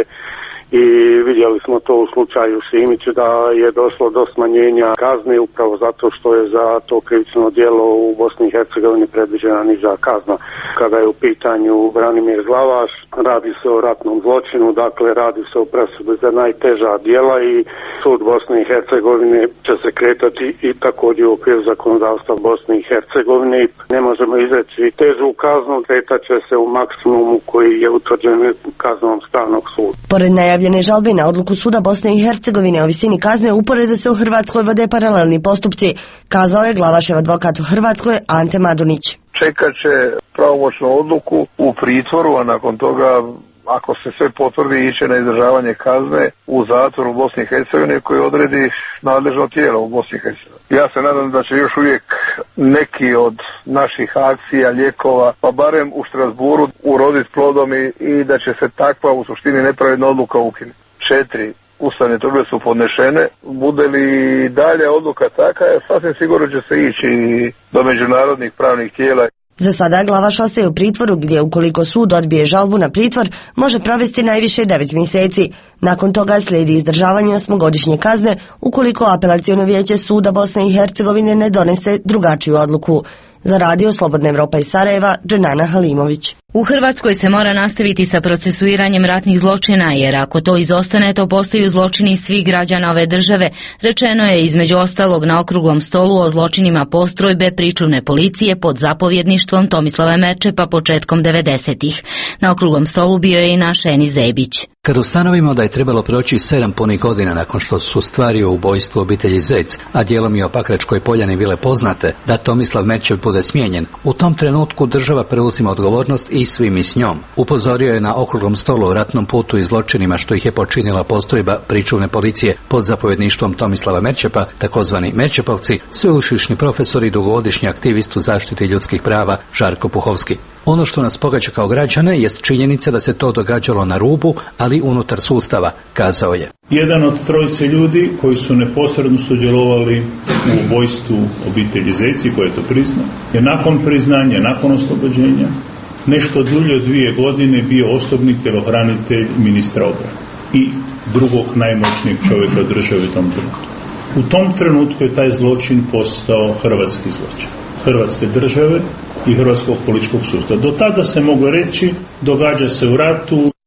Speaker 14: I vidjeli smo to u slučaju Simić da je došlo do smanjenja kazne upravo zato što je za to krivično djelo u Bosni i Hercegovini predviđena niža kazna. Kada je u pitanju Branimir Glavaš, radi se o ratnom zločinu, dakle radi se o presudi za najteža djela i sud Bosne i Hercegovine će se kretati i također u okviru zakonodavstva Bosne i Hercegovine. Ne možemo izreći težu kaznu, kretat će se u maksimumu koji je utvrđen kaznom stranog suda.
Speaker 13: Pored najavljene žalbe na odluku Suda Bosne i Hercegovine o visini kazne, uporedo se u Hrvatskoj vode paralelni postupci, kazao je Glavašev advokat u Hrvatskoj Ante Madunić.
Speaker 15: Čekat će pravomoćnu odluku u pritvoru, a nakon toga, ako se sve potvrdi, iće na izdržavanje kazne u zatvoru u Bosni i Hercegovini koji odredi nadležno tijelo u Bosni i Hercegovini. Ja se nadam da će još uvijek neki od naših akcija, lijekova, pa barem u Strasburu, uroditi plodom i, i da će se takva u suštini nepravedna odluka ukinuti. Četiri ustavne tužbe su podnešene. Bude li dalje odluka taka, sasvim sigurno će se ići do međunarodnih pravnih tijela.
Speaker 13: Za sada Glavaš ostaje u pritvoru gdje, ukoliko sud odbije žalbu na pritvor, može provesti najviše devet mjeseci. Nakon toga slijedi izdržavanje osmogodišnje kazne ukoliko apelaciono vijeće Suda Bosne i Hercegovine ne donese drugačiju odluku. Za Radio Slobodna Evropa iz Sarajeva, Dženana Halimović.
Speaker 10: U Hrvatskoj se mora nastaviti sa procesuiranjem ratnih zločina, jer ako to izostane, to postaju zločini svih građana ove države, rečeno je između ostalog na okruglom stolu o zločinima postrojbe pričuvne policije pod zapovjedništvom Tomislava Merčepa početkom devedesetih. Na okruglom stolu bio je i naš Eni Zebić.
Speaker 16: Kad ustanovimo da je trebalo proći sedam punih godina nakon što su stvari o ubojstvu obitelji Zec, a dijelom i o Pakračkoj Poljani bile poznate, da Tomislav Merčep bude smijenjen, u tom trenutku država preuzima odgovornost i svi mi s njom. Upozorio je na okruglom stolu o ratnom putu i zločinima što ih je počinila postrojba pričuvne policije pod zapovjedništvom Tomislava Merčepa, takozvani Merčepovci, sveučilišni profesor i dugogodišnji aktivist u zaštiti ljudskih prava Žarko Puhovski. Ono što nas pogađa kao građane jest činjenica da se to događalo na rubu, ali unutar sustava, kazao je.
Speaker 18: Jedan od trojice ljudi koji su neposredno sudjelovali u ubojstvu obitelji Zeci, koji je to priznao, je nakon priznanja, nakon oslobođenja, nešto dulje od dvije godine bio osobni tjelohranitelj ministra obrane i drugog najmoćnijeg čovjeka države u tom trenutku. U tom trenutku je taj zločin postao hrvatski zločin, hrvatske države i hrvatskog političkog sustava. Do tada se moglo reći, događa se u ratu.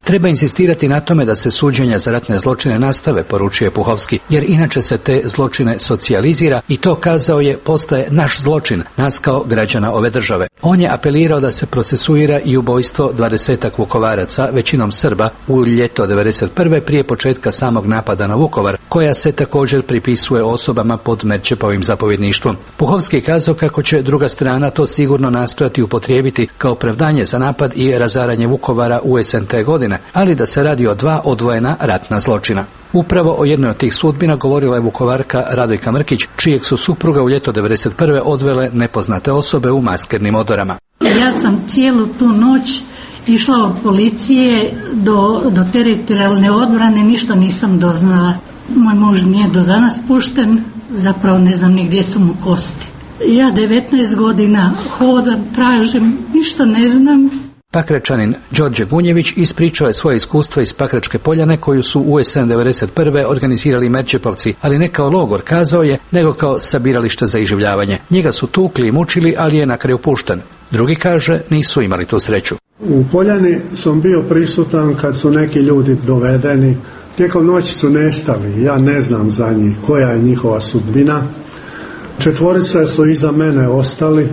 Speaker 16: Treba insistirati na tome da se suđenja za ratne zločine nastave, poručuje Puhovski, jer inače se te zločine socijalizira i to, kazao je, postaje naš zločin, nas kao građana ove države. On je apelirao da se procesuira i ubojstvo dvadesetak Vukovaraca, većinom Srba, u ljeto devedeset prve prije početka samog napada na Vukovar, koja se također pripisuje osobama pod Merčepovim zapovjedništvom. Puhovski je kazao kako će druga strana to sigurno nastojati upotrijebiti kao opravdanje za napad i razaranje Vukovara u jesen te godine, ali da se radi o dva odvojena ratna zločina. Upravo o jednoj od tih sudbina govorila je Vukovarka Radojka Mrkić, čijeg su supruga u ljeto devedeset prve odvele nepoznate osobe u maskernim odorama.
Speaker 9: Ja sam cijelu tu noć išla od policije do, do teritorijalne odbrane, ništa nisam doznala. Moj muž nije do danas pušten, zapravo ne znam ni gdje su mu kosti. Ja devetnaest godina hodam, tražim, ništa ne znam.
Speaker 16: Pakračanin Đorđe Gunjević ispričao je svoje iskustva iz Pakračke Poljane koju su u jesen devedeset prve organizirali Merčepovci, ali ne kao logor, kazao je, nego kao sabiralište za iživljavanje. Njega su tukli i mučili, ali je na kraju pušten. Drugi, kaže, nisu imali tu sreću.
Speaker 17: U Poljani sam bio prisutan kad su neki ljudi dovedeni. Tijekom noći su nestali, ja ne znam za njih koja je njihova sudbina. Četvorica su iza mene ostali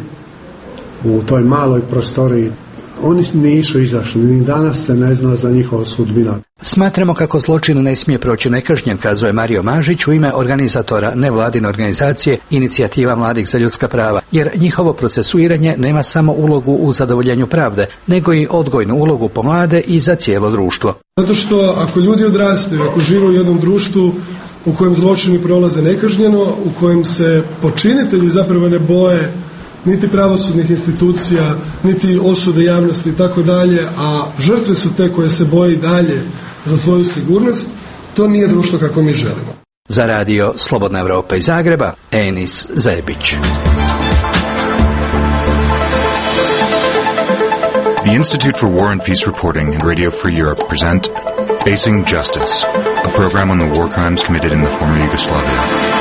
Speaker 17: u toj maloj prostoriji. Oni nisu izašli, ni danas se ne zna za njihovu sudbinu.
Speaker 16: Smatramo kako zločin ne smije proći nekažnjen, kazao je Mario Mažić u ime organizatora nevladine organizacije Inicijativa mladih za ljudska prava, jer njihovo procesuiranje nema samo ulogu u zadovoljenju pravde, nego i odgojnu ulogu po mlade i za cijelo društvo.
Speaker 19: Zato što ako ljudi odrastaju, ako žive u jednom društvu u kojem zločini prolaze nekažnjeno, u kojem se počinitelji zapravo ne boje niti pravosudnih institucija, niti osude javnosti i tako dalje, a žrtve su te koje se boje i dalje za svoju sigurnost, to nije društvo kako mi želimo.
Speaker 16: Za radio Slobodna Evropa iz Zagreba, Enis Zebić.
Speaker 25: The Institute for War and Peace Reporting and Radio Free Europe present Facing Justice, a program on the war crimes committed in the former Yugoslavia.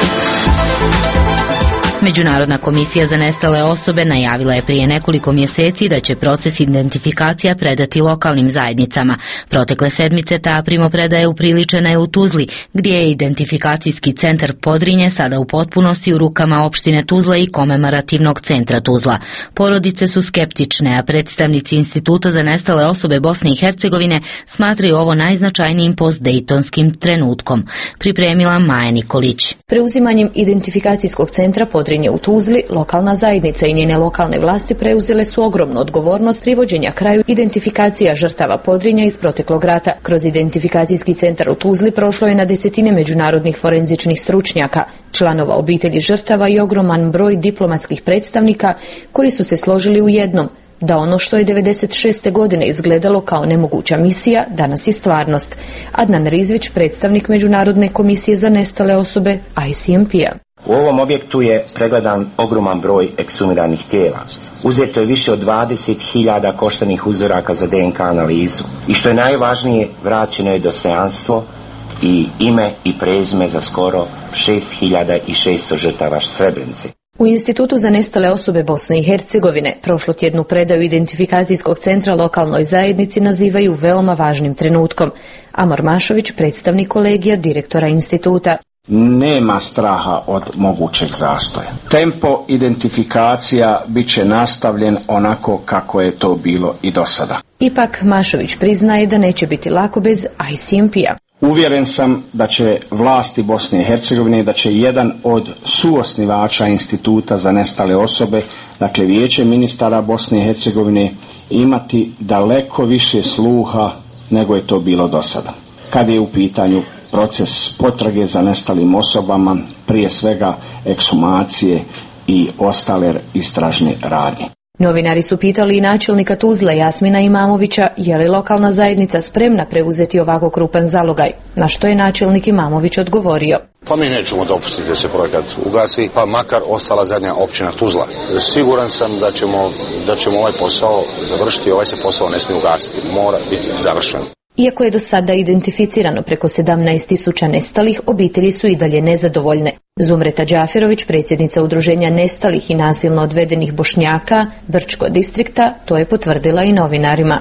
Speaker 10: Međunarodna komisija za nestale osobe najavila je prije nekoliko mjeseci da će proces identifikacija predati lokalnim zajednicama. Protekle sedmice ta primopredaja upriličena je u Tuzli, gdje je identifikacijski centar Podrinje sada u potpunosti u rukama opštine Tuzla i komemorativnog centra Tuzla. Porodice su skeptične, a predstavnici Instituta za nestale osobe Bosne i Hercegovine smatraju ovo najznačajnijim postdejtonskim trenutkom. Pripremila Maja Nikolić.
Speaker 20: Preuzimanjem identifikacijskog centra Podrinje u Tuzli, lokalna zajednica i njene lokalne vlasti preuzele su ogromnu odgovornost privođenja kraju identifikacija žrtava Podrinja iz proteklog rata. Kroz identifikacijski centar u Tuzli prošlo je na desetine međunarodnih forenzičnih stručnjaka, članova obitelji žrtava i ogroman broj diplomatskih predstavnika koji su se složili u jednom, da ono što je devedeset šeste godine izgledalo kao nemoguća misija, danas je stvarnost. Adnan Rizvić, predstavnik Međunarodne komisije za nestale osobe I C M P-a.
Speaker 21: U ovom objektu je pregledan ogroman broj ekshumiranih tijela. Uzeto je više od dvadeset hiljada koštanih uzoraka za D N K analizu. I što je najvažnije, vraćeno je dostojanstvo i ime i prezime za skoro šest hiljada šesto žrtava Srebrenice.
Speaker 20: U Institutu za nestale osobe Bosne i Hercegovine prošlotjednu predaju identifikacijskog centra lokalnoj zajednici nazivaju veoma važnim trenutkom. Amor Mašović, predstavnik kolegija direktora instituta.
Speaker 23: Nema straha od mogućeg zastoja. Tempo identifikacija bit će nastavljen onako kako je to bilo i do sada.
Speaker 20: Ipak Mašović priznaje da neće biti lako bez I C M P-a.
Speaker 23: Uvjeren sam da će vlasti Bosne i Hercegovine, da će jedan od suosnivača Instituta za nestale osobe, dakle Vijeće ministara Bosne i Hercegovine, imati daleko više sluha nego je to bilo do sada. Kad je u pitanju proces potrage za nestalim osobama, prije svega ekshumacije i ostale istražne radnje.
Speaker 20: Novinari su pitali i načelnika Tuzle Jasmina Imamovića je li lokalna zajednica spremna preuzeti ovako krupan zalogaj, na što je načelnik Imamović odgovorio.
Speaker 27: Pa mi nećemo dopustiti da se projekat ugasi, pa makar ostala zadnja općina Tuzla. Siguran sam da ćemo, da ćemo ovaj posao završiti, ovaj se posao ne smije ugasiti, mora biti završen.
Speaker 20: Iako je do sada identificirano preko sedamnaest tisuća nestalih, obitelji su i dalje nezadovoljne. Zumreta Đaferović, predsjednica udruženja nestalih i nasilno odvedenih Bošnjaka Brčko distrikta, to je potvrdila i novinarima.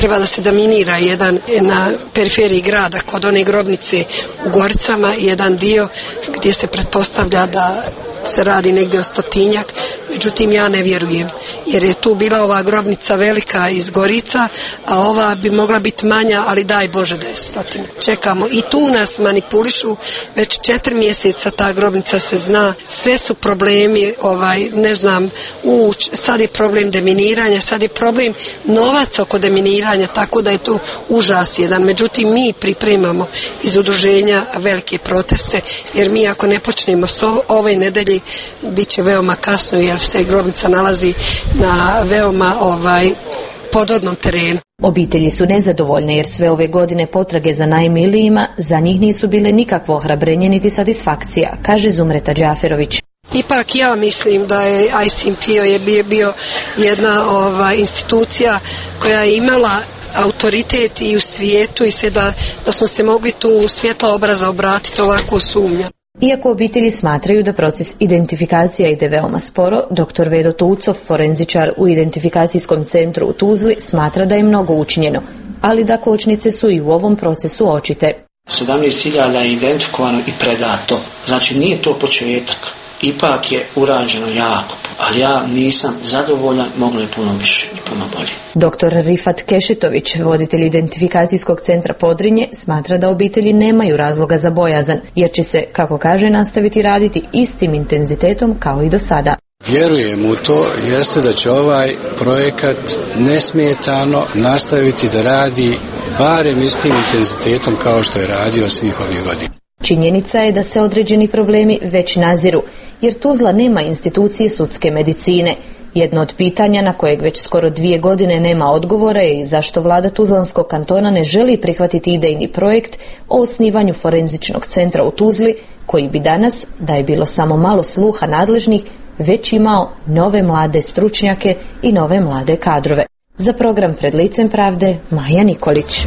Speaker 1: treba da se deminira jedan na periferiji grada kod one grobnice u Goricama, jedan dio gdje se pretpostavlja da se radi negdje o stotinjak, međutim ja ne vjerujem, jer je tu bila ova grobnica velika iz Gorica, a ova bi mogla biti manja, ali daj Bože da je stotina. Čekamo i tu nas manipulišu, već četiri mjeseca ta grobnica se zna, sve su problemi, ovaj, ne znam, uć, sad je problem deminiranja, sad je problem novac oko deminiranja, tako da je tu užas jedan. Međutim, mi pripremamo iz udruženja velike proteste, jer mi ako ne počnemo s ove nedelje, bit će veoma kasno, jer se grobnica nalazi na veoma ovaj podvodnom terenu.
Speaker 20: Obitelji su nezadovoljne jer sve ove godine potrage za najmilijima za njih nisu bile nikakvo ohrabrenje niti satisfakcija, kaže Zumreta Džaferović.
Speaker 1: Ipak ja mislim da je I C M P O je bio, bio jedna ova, institucija koja je imala autoritet i u svijetu i sve da, da smo se mogli tu svjetla obraza obratiti ovako sumnja.
Speaker 20: Iako obitelji smatraju da proces identifikacija ide veoma sporo, doktor Vedo Tucov, forenzičar u identifikacijskom centru u Tuzli, smatra da je mnogo učinjeno, ali da kočnice su i u ovom procesu očite.
Speaker 2: sedamnaest hiljada je identifikovano i predato, znači nije to početak, ipak je urađeno jako, ali ja nisam zadovoljan, moglo je puno više i puno bolje.
Speaker 20: Doktor Rifat Kešitović, voditelj identifikacijskog centra Podrinje, smatra da obitelji nemaju razloga za bojazan, jer će se, kako kaže, nastaviti raditi istim intenzitetom kao i do sada.
Speaker 4: Vjerujem u to jeste da će ovaj projekat nesmetano nastaviti da radi barem istim intenzitetom kao što je radio svih ovih godina.
Speaker 20: Činjenica je da se određeni problemi već naziru, jer Tuzla nema institucije sudske medicine. Jedno od pitanja na kojeg već skoro dvije godine nema odgovora je i zašto vlada Tuzlanskog kantona ne želi prihvatiti idejni projekt o osnivanju forenzičnog centra u Tuzli, koji bi danas, da je bilo samo malo sluha nadležnih, već imao nove mlade stručnjake i nove mlade kadrove. Za program Pred licem pravde, Maja Nikolić.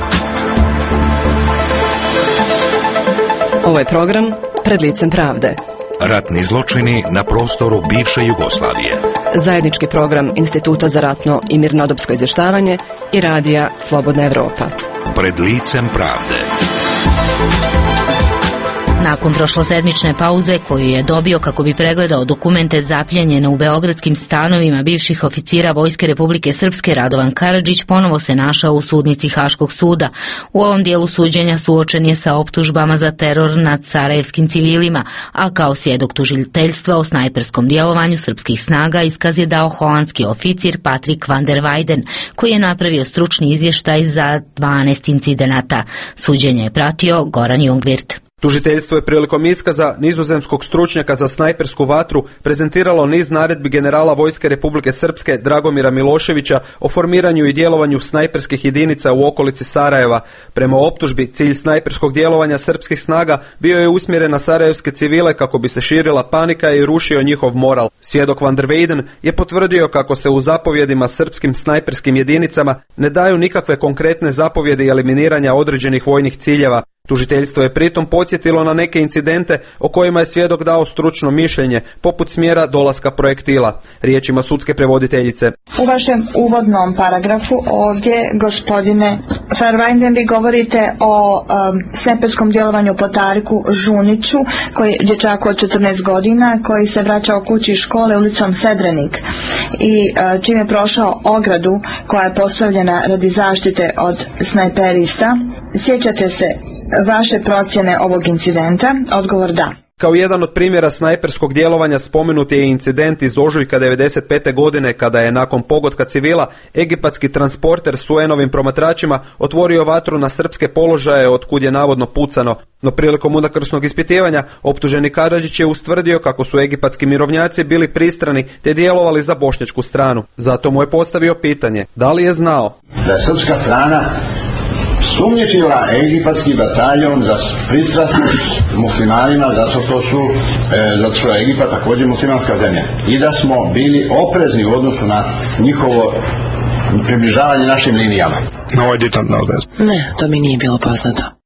Speaker 5: Ovo je program Pred licem pravde.
Speaker 26: Ratni zločini na prostoru bivše Jugoslavije.
Speaker 5: Zajednički program Instituta za ratno i mirnodopsko izvještavanje i radija Slobodna Evropa.
Speaker 26: Pred licem pravde.
Speaker 10: Nakon prošlosedmične pauze koju je dobio kako bi pregledao dokumente zapljenjene u beogradskim stanovima bivših oficira Vojske Republike Srpske, Radovan Karadžić ponovo se našao u sudnici Haškog suda. U ovom dijelu suđenja suočen je sa optužbama za teror nad sarajevskim civilima, a kao svjedok tužiteljstva o snajperskom djelovanju srpskih snaga iskaz je dao holandski oficir Patrik van der Weyden, koji je napravio stručni izvještaj za dvanaest incidenata. Suđenje je pratio Goran Jungwirth.
Speaker 24: Tužiteljstvo je prilikom iskaza nizozemskog stručnjaka za snajpersku vatru prezentiralo niz naredbi generala Vojske Republike Srpske Dragomira Miloševića o formiranju i djelovanju snajperskih jedinica u okolici Sarajeva. Prema optužbi, cilj snajperskog djelovanja srpskih snaga bio je usmjeren na sarajevske civile kako bi se širila panika i rušio njihov moral. Svjedok van der Weyden je potvrdio kako se u zapovjedima srpskim snajperskim jedinicama ne daju nikakve konkretne zapovjedi eliminiranja određenih vojnih ciljeva. Tužiteljstvo je pritom podsjetilo na neke incidente o kojima je svjedok dao stručno mišljenje, poput smjera dolaska projektila. Riječima sudske prevoditeljice.
Speaker 6: U vašem uvodnom paragrafu ovdje, gospodine van der Weyden, vi govorite o um, snajperskom djelovanju po Tariku Žuniću, koji je dječak od četrnaest godina, koji se vraćao kući iz škole ulicom Sedrenik i uh, čim je prošao ogradu koja je postavljena radi zaštite od snajperista. Sjećate se vaše procjene ovog incidenta? Odgovor da.
Speaker 24: Kao jedan od primjera snajperskog djelovanja spomenut je incident iz ožujka devedeset pete godine kada je nakon pogotka civila egipatski transporter s U N-ovim promatračima otvorio vatru na srpske položaje otkud je navodno pucano. No prilikom unakrsnog ispitivanja optuženi Karadžić je ustvrdio kako su egipatski mirovnjaci bili pristrani te djelovali za bošnjačku stranu. Zato mu je postavio pitanje, da li je znao
Speaker 7: da je srpska strana sumnjičila egipatski bataljon za pristrasnost muslimanima zato što su e, zato što je Egipat također muslimanska zemlja i da smo bili oprezni u odnosu na njihovo približavanje našim linijama.
Speaker 6: Ne, to mi nije bilo poznato.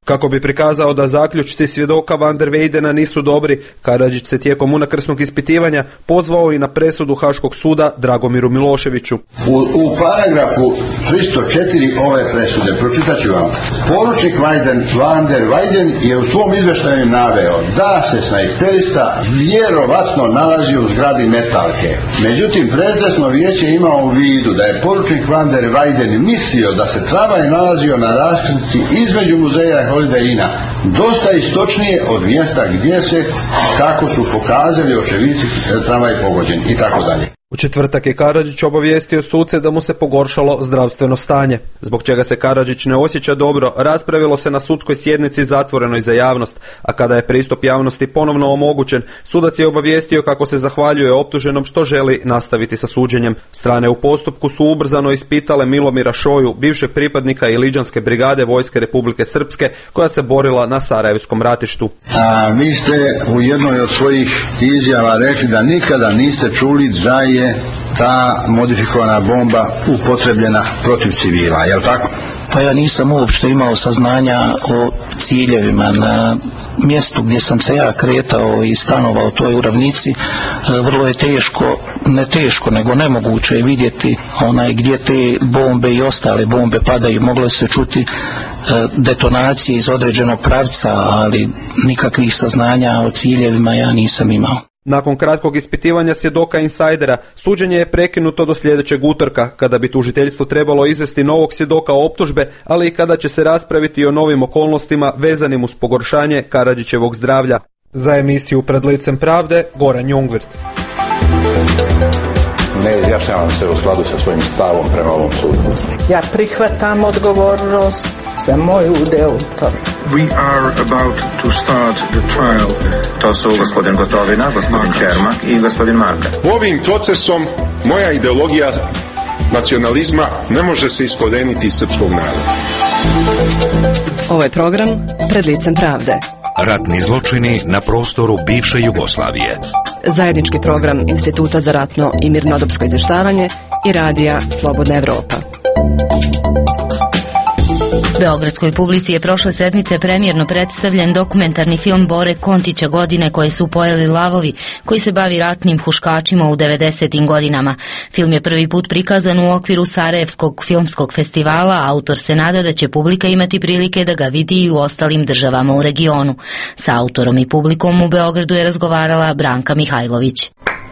Speaker 24: Kako bi prikazao da zaključci svjedoka Van der Wejdena nisu dobri, Karadžić se tijekom unakrsnog ispitivanja pozvao i na presudu Haškog suda Dragomiru Miloševiću.
Speaker 7: U, u paragrafu tristo četiri ove presude, pročitat ću vam. Poručnik Van der Weyden je u svom izvještaju naveo da se snajperista vjerovatno nalazi u zgradi Metalke. Međutim, procesno vijeće imao u vidu da je poručnik Van der Weyden mislio da se tramvaj nalazio na raskrsnici između muzeja Holiday Inna, dosta istočnije od mjesta gdje se, kako su pokazali očevici, tramvaj pogođen i tako dalje.
Speaker 24: U četvrtak je Karadžić obavijestio suce da mu se pogoršalo zdravstveno stanje. Zbog čega se Karadžić ne osjeća dobro, raspravilo se na sudskoj sjednici zatvorenoj za javnost, a kada je pristup javnosti ponovno omogućen, sudac je obavijestio kako se zahvaljuje optuženom što želi nastaviti sa suđenjem. Strane u postupku su ubrzano ispitale Milomira Šoju, bivšeg pripadnika Iliđanske brigade Vojske Republike Srpske, koja se borila na Sarajevskom ratištu.
Speaker 7: A vi ste u jednoj od svojih izjava rekli da nikada niste čuli da je ta modifikovana bomba upotrebljena protiv civila, je li tako?
Speaker 3: Pa ja nisam uopšte imao saznanja o ciljevima. Na mjestu gdje sam se ja kretao i stanovao, toj u ravnici, vrlo je teško, ne teško, nego nemoguće je vidjeti onaj gdje te bombe i ostale bombe padaju. Moglo se čuti detonacije iz određenog pravca, ali nikakvih saznanja o ciljevima ja nisam imao.
Speaker 24: Nakon kratkog ispitivanja svjedoka insajdera, suđenje je prekinuto do sljedećeg utorka, kada bi tužiteljstvo trebalo izvesti novog svjedoka optužbe, ali i kada će se raspraviti o novim okolnostima vezanim uz pogoršanje Karadžićevog zdravlja. Za emisiju Pred licem pravde, Goran Jungwirth.
Speaker 27: Ne izjašnjavam se u skladu sa svojim stavom prema ovom sudu.
Speaker 8: Ja prihvatam odgovornost za moj udeo u tome.
Speaker 11: We are about to start the trial.
Speaker 12: To su gospodin Gotovina, gospodin Čermak i gospodin Marka.
Speaker 11: Ovim procesom moja ideologija nacionalizma ne može se iskoreniti iz srpskog naroda.
Speaker 5: Ovaj program Pred licem pravde.
Speaker 26: Ratni zločini na prostoru bivše Jugoslavije.
Speaker 5: Zajednički program Instituta za ratno i mirnodopsko izvještavanje i radija Slobodna Evropa.
Speaker 10: Beogradskoj publici je prošle sedmice premijerno predstavljen dokumentarni film Bore Kontića Godine koje su pojeli lavovi, koji se bavi ratnim huškačima u devedesetim godinama. Film je prvi put prikazan u okviru Sarajevskog filmskog festivala, a autor se nada da će publika imati prilike da ga vidi i u ostalim državama u regionu. Sa autorom i publikom u Beogradu je razgovarala Branka Mihajlović.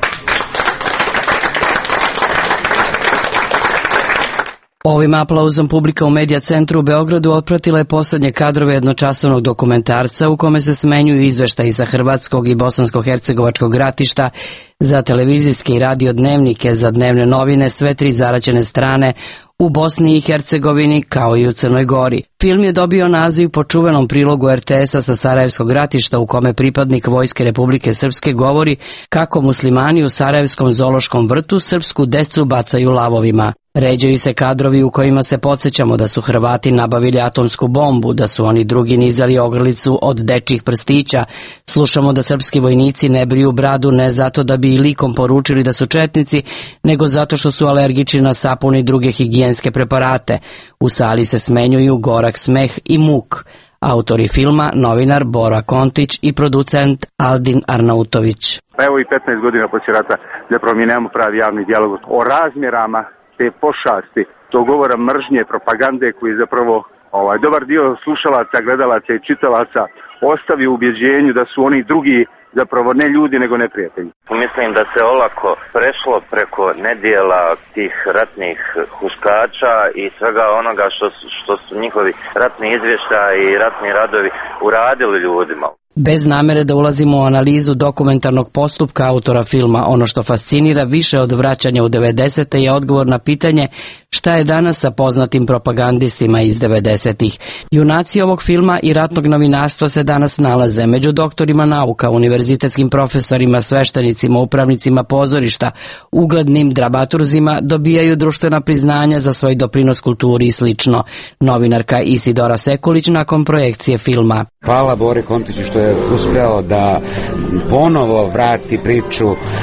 Speaker 14: Ovim aplauzom publika u Medija centru u Beogradu otpratila je posljednje kadrove jednočasovnog dokumentarca u kome se smenjuju izveštaji za hrvatskog i bosansko-hercegovačkog ratišta, za televizijske i radio dnevnike, za dnevne novine, sve tri zaraćene strane u Bosni i Hercegovini kao i u Crnoj Gori. Film je dobio naziv po čuvenom prilogu er te esa sa Sarajevskog ratišta u kome pripadnik Vojske Republike Srpske govori kako muslimani u Sarajevskom zoološkom vrtu srpsku decu bacaju lavovima. Ređaju se kadrovi u kojima se podsjećamo da su Hrvati nabavili atomsku bombu, da su oni drugi nizali ogrlicu od dečjih prstića. Slušamo da srpski vojnici ne briju bradu ne zato da bi i likom poručili da su četnici, nego zato što su alergični na sapun i druge higijenske preparate. U sali se smenjuju gorak smeh i muk. Autori filma, novinar Bora Kontić i producent Aldin Arnautović.
Speaker 15: Evo i petnaest godina poslije rata zapravo mi nemamo pravi javni dijalog o razmjerama te pošasti, tog govora mržnje, propagande koji zapravo ovaj, dobar dio slušalaca, gledalaca i čitalaca ostavi u ubjeđenju da su oni drugi zapravo ne ljudi nego neprijatelji.
Speaker 22: Mislim da se olako prešlo preko nedjela tih ratnih huškača i svega onoga što, što su njihovi ratni izvještaji i ratni radovi uradili ljudima.
Speaker 14: Bez namere da ulazimo u analizu dokumentarnog postupka autora filma, ono što fascinira više od vraćanja u devedesete je odgovor na pitanje šta je danas sa poznatim propagandistima iz devedesetih. Junaci ovog filma i ratnog novinarstva se danas nalaze među doktorima nauka, univerzitetskim profesorima, sveštenicima, upravnicima pozorišta, uglednim dramaturzima, dobijaju društvena priznanja za svoj doprinos kulturi i slično. Novinarka Isidora Sekulić nakon projekcije filma.
Speaker 28: Hvala Bori Kontiću što je uspjeo da ponovo vrati priču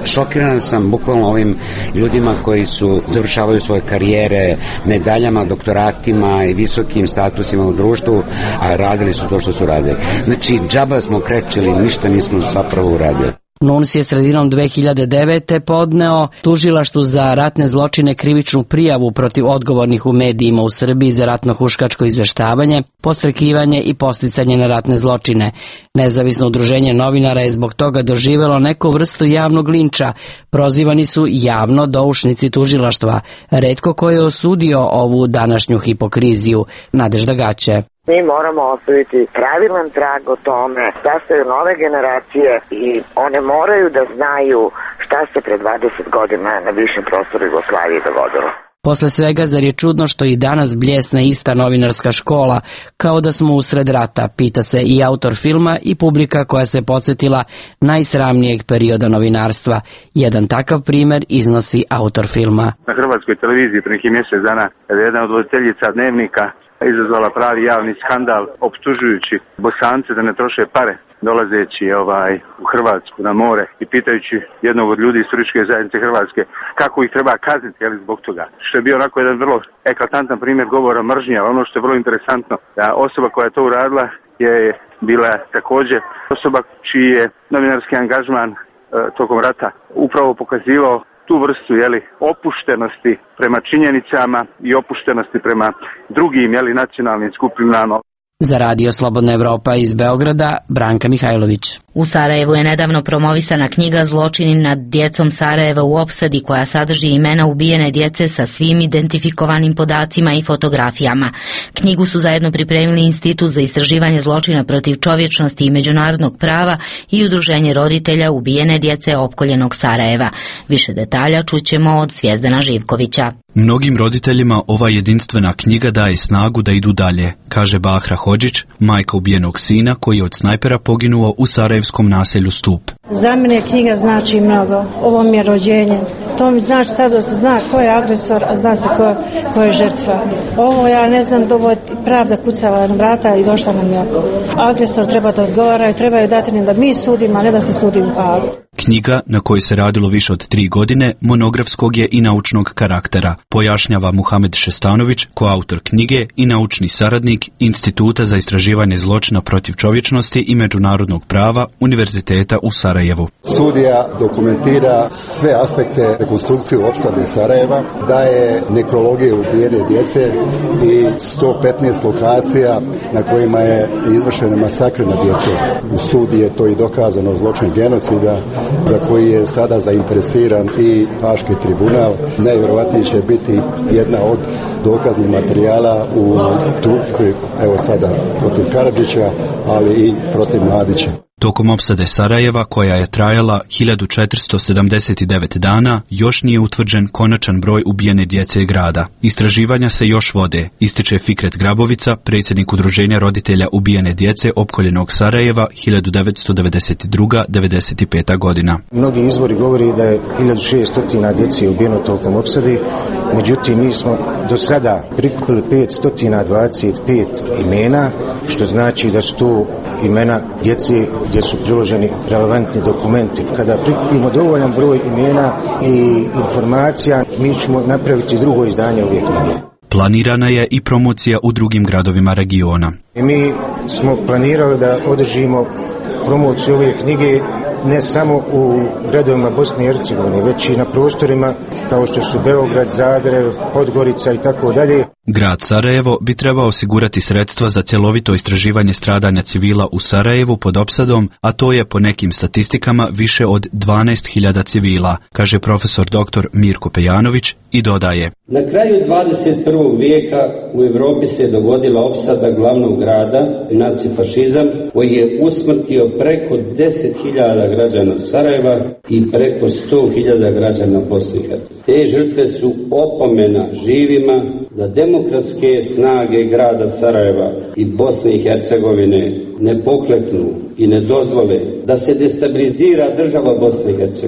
Speaker 9: Šokiran sam bukvalno ovim ljudima koji su završavaju svoje karijere medaljama, doktoratima i visokim statusima u društvu, a radili su to što su radili. Znači, džaba smo krečili, ništa nismo zapravo uradili.
Speaker 14: Nuns je sredinom dve hiljade devete. podneo tužilaštvu za ratne zločine krivičnu prijavu protiv odgovornih u medijima u Srbiji za ratno-huškačko izveštavanje, podstrekivanje i podsticanje na ratne zločine. Nezavisno udruženje novinara je zbog toga doživelo neku vrstu javnog linča. Prozivani su javno doušnici tužilaštva. Retko ko je osudio ovu današnju hipokriziju. Nadežda Gaće.
Speaker 13: Mi moramo ostaviti pravilan trag o tome da se nove generacije i one moraju da znaju šta se pre dvadeset godina na bivšem prostoru Jugoslavije dogodilo.
Speaker 14: Posle svega, zar je čudno što i danas bljesne ista novinarska škola, kao da smo usred rata, pita se i autor filma i publika koja se podsjetila najsramnijeg perioda novinarstva. Jedan takav primjer iznosi autor filma.
Speaker 15: Na hrvatskoj televiziji pre nekih mjesec dana kada je jedna od voditeljica Dnevnika izazvala pravi javni skandal optužujući Bosance da ne troše pare dolazeći ovaj u Hrvatsku na more i pitajući jednog od ljudi iz turističke zajednice Hrvatske kako ih treba kazniti, ali zbog toga. Što je bio onako jedan vrlo eklatantan primjer govora mržnje, ali ono što je vrlo interesantno, da osoba koja je to uradila je bila također osoba čiji je novinarski angažman e, tokom rata upravo pokazivao tu vrstu jeli, opuštenosti prema činjenicama i opuštenosti prema drugim jeli, nacionalnim skupinama.
Speaker 14: Za Radio Slobodna Evropa iz Beograda, Branka Mihajlović.
Speaker 10: U Sarajevu je nedavno promovisana knjiga Zločini nad djecom Sarajeva u opsadi, koja sadrži imena ubijene djece sa svim identifikovanim podacima i fotografijama. Knjigu su zajedno pripremili Institut za istraživanje zločina protiv čovječnosti i međunarodnog prava i Udruženje roditelja ubijene djece opkoljenog Sarajeva. Više detalja čućemo od Zvjezdana Živkovića.
Speaker 16: Mnogim roditeljima ova jedinstvena knjiga daje snagu da idu dalje, kaže Bahra Hodžić, majka ubijenog sina koji je od snajpera poginuo u sarajevskom naselju Stup.
Speaker 17: Za mene knjiga znači mnogo. Ovo mi je rođenje. To mi znači sad da se zna ko je agresor, a zna se ko, ko je žrtva. Ovo ja ne znam, da ovo je pravda kucala na vrata i došla nam je. Agresor treba da odgovara i treba je dati da mi sudimo, a ne da se sudi u Hagu.
Speaker 16: Knjiga, na kojoj se radilo više od tri godine, monografskog je i naučnog karaktera, pojašnjava Muhamed Šestanović, koautor knjige i naučni saradnik Instituta za istraživanje zločina protiv čovječnosti i međunarodnog prava Univerziteta u Sarajevu.
Speaker 18: Studija dokumentira sve aspekte rekonstrukcije opsade Sarajeva, daje nekrologije ubijene djece i sto petnaest lokacija na kojima je izvršena masakr na djecu. U studiji je to i dokazano zločin genocida, za koji je sada zainteresiran i Haški tribunal. Najvjerovatnije će biti jedna od dokaznih materijala u tužbi, evo sada protiv Karadžića, ali i protiv Mladića.
Speaker 16: Tokom opsade Sarajeva, koja je trajala hiljadu četiristo sedamdeset devet dana, još nije utvrđen konačan broj ubijene djece i grada. Istraživanja se još vode, ističe Fikret Grabovica, predsjednik Udruženja roditelja ubijene djece opkoljenog Sarajeva hiljadu devetsto devedeset druga do devedeset peta godina.
Speaker 19: Mnogi izvori govori da je hiljadu šesto djece ubijeno tokom opsade, međutim mi smo do sada prikupili petsto dvadeset pet imena, što znači da su to imena djece gdje su priloženi relevantni dokumenti. Kada prikupimo dovoljan broj imena i informacija, mi ćemo napraviti drugo izdanje ove knjige.
Speaker 16: Planirana je i promocija u drugim gradovima regiona.
Speaker 19: I mi smo planirali da održimo promociju ove knjige ne samo u gradovima Bosne i Hercegovine, već i na prostorima kao što su Beograd, Zagreb, Podgorica i tako dalje.
Speaker 16: Grad Sarajevo bi trebao osigurati sredstva za cjelovito istraživanje stradanja civila u Sarajevu pod opsadom, a to je po nekim statistikama više od dvanaest hiljada civila, kaže profesor doktor Mirko Pejanović i dodaje.
Speaker 25: Na kraju dvadeset prvog vijeka u Europi se dogodila opsada glavnog grada, nacifašizam, koji je usmrtio preko deset hiljada građana Sarajeva i preko sto hiljada građana Bosne i Hercegovine. Te žrtve su opomena živima da demokratske snage grada Sarajeva i Bosne i Hercegovine ne pokleknu i ne dozvole da se destabilizira država Bosne i Hercegovine.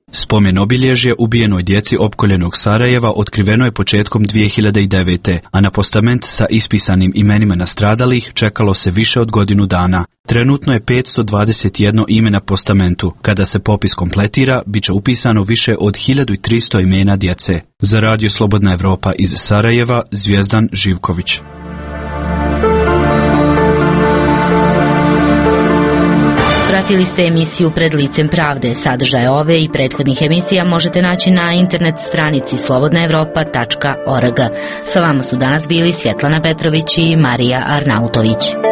Speaker 16: Spomen obilježje ubijenoj djeci opkoljenog Sarajeva otkriveno je početkom dvije hiljade devete. a na postament sa ispisanim imenima nastradalih čekalo se više od godinu dana. Trenutno je petsto dvadeset jedno ime na postamentu. Kada se popis kompletira, bit će upisano više od hiljadu tristo imena djece. Za Radio Slobodna Evropa iz Sarajeva, Zvijezdan Živković.
Speaker 10: Pratili ste emisiju Pred licem pravde. Sadržaje ove i prethodnih emisija možete naći na internet stranici slobodna evropa tačka org. Sa vama su danas bili Svjetlana Petrović i Marija Arnautović.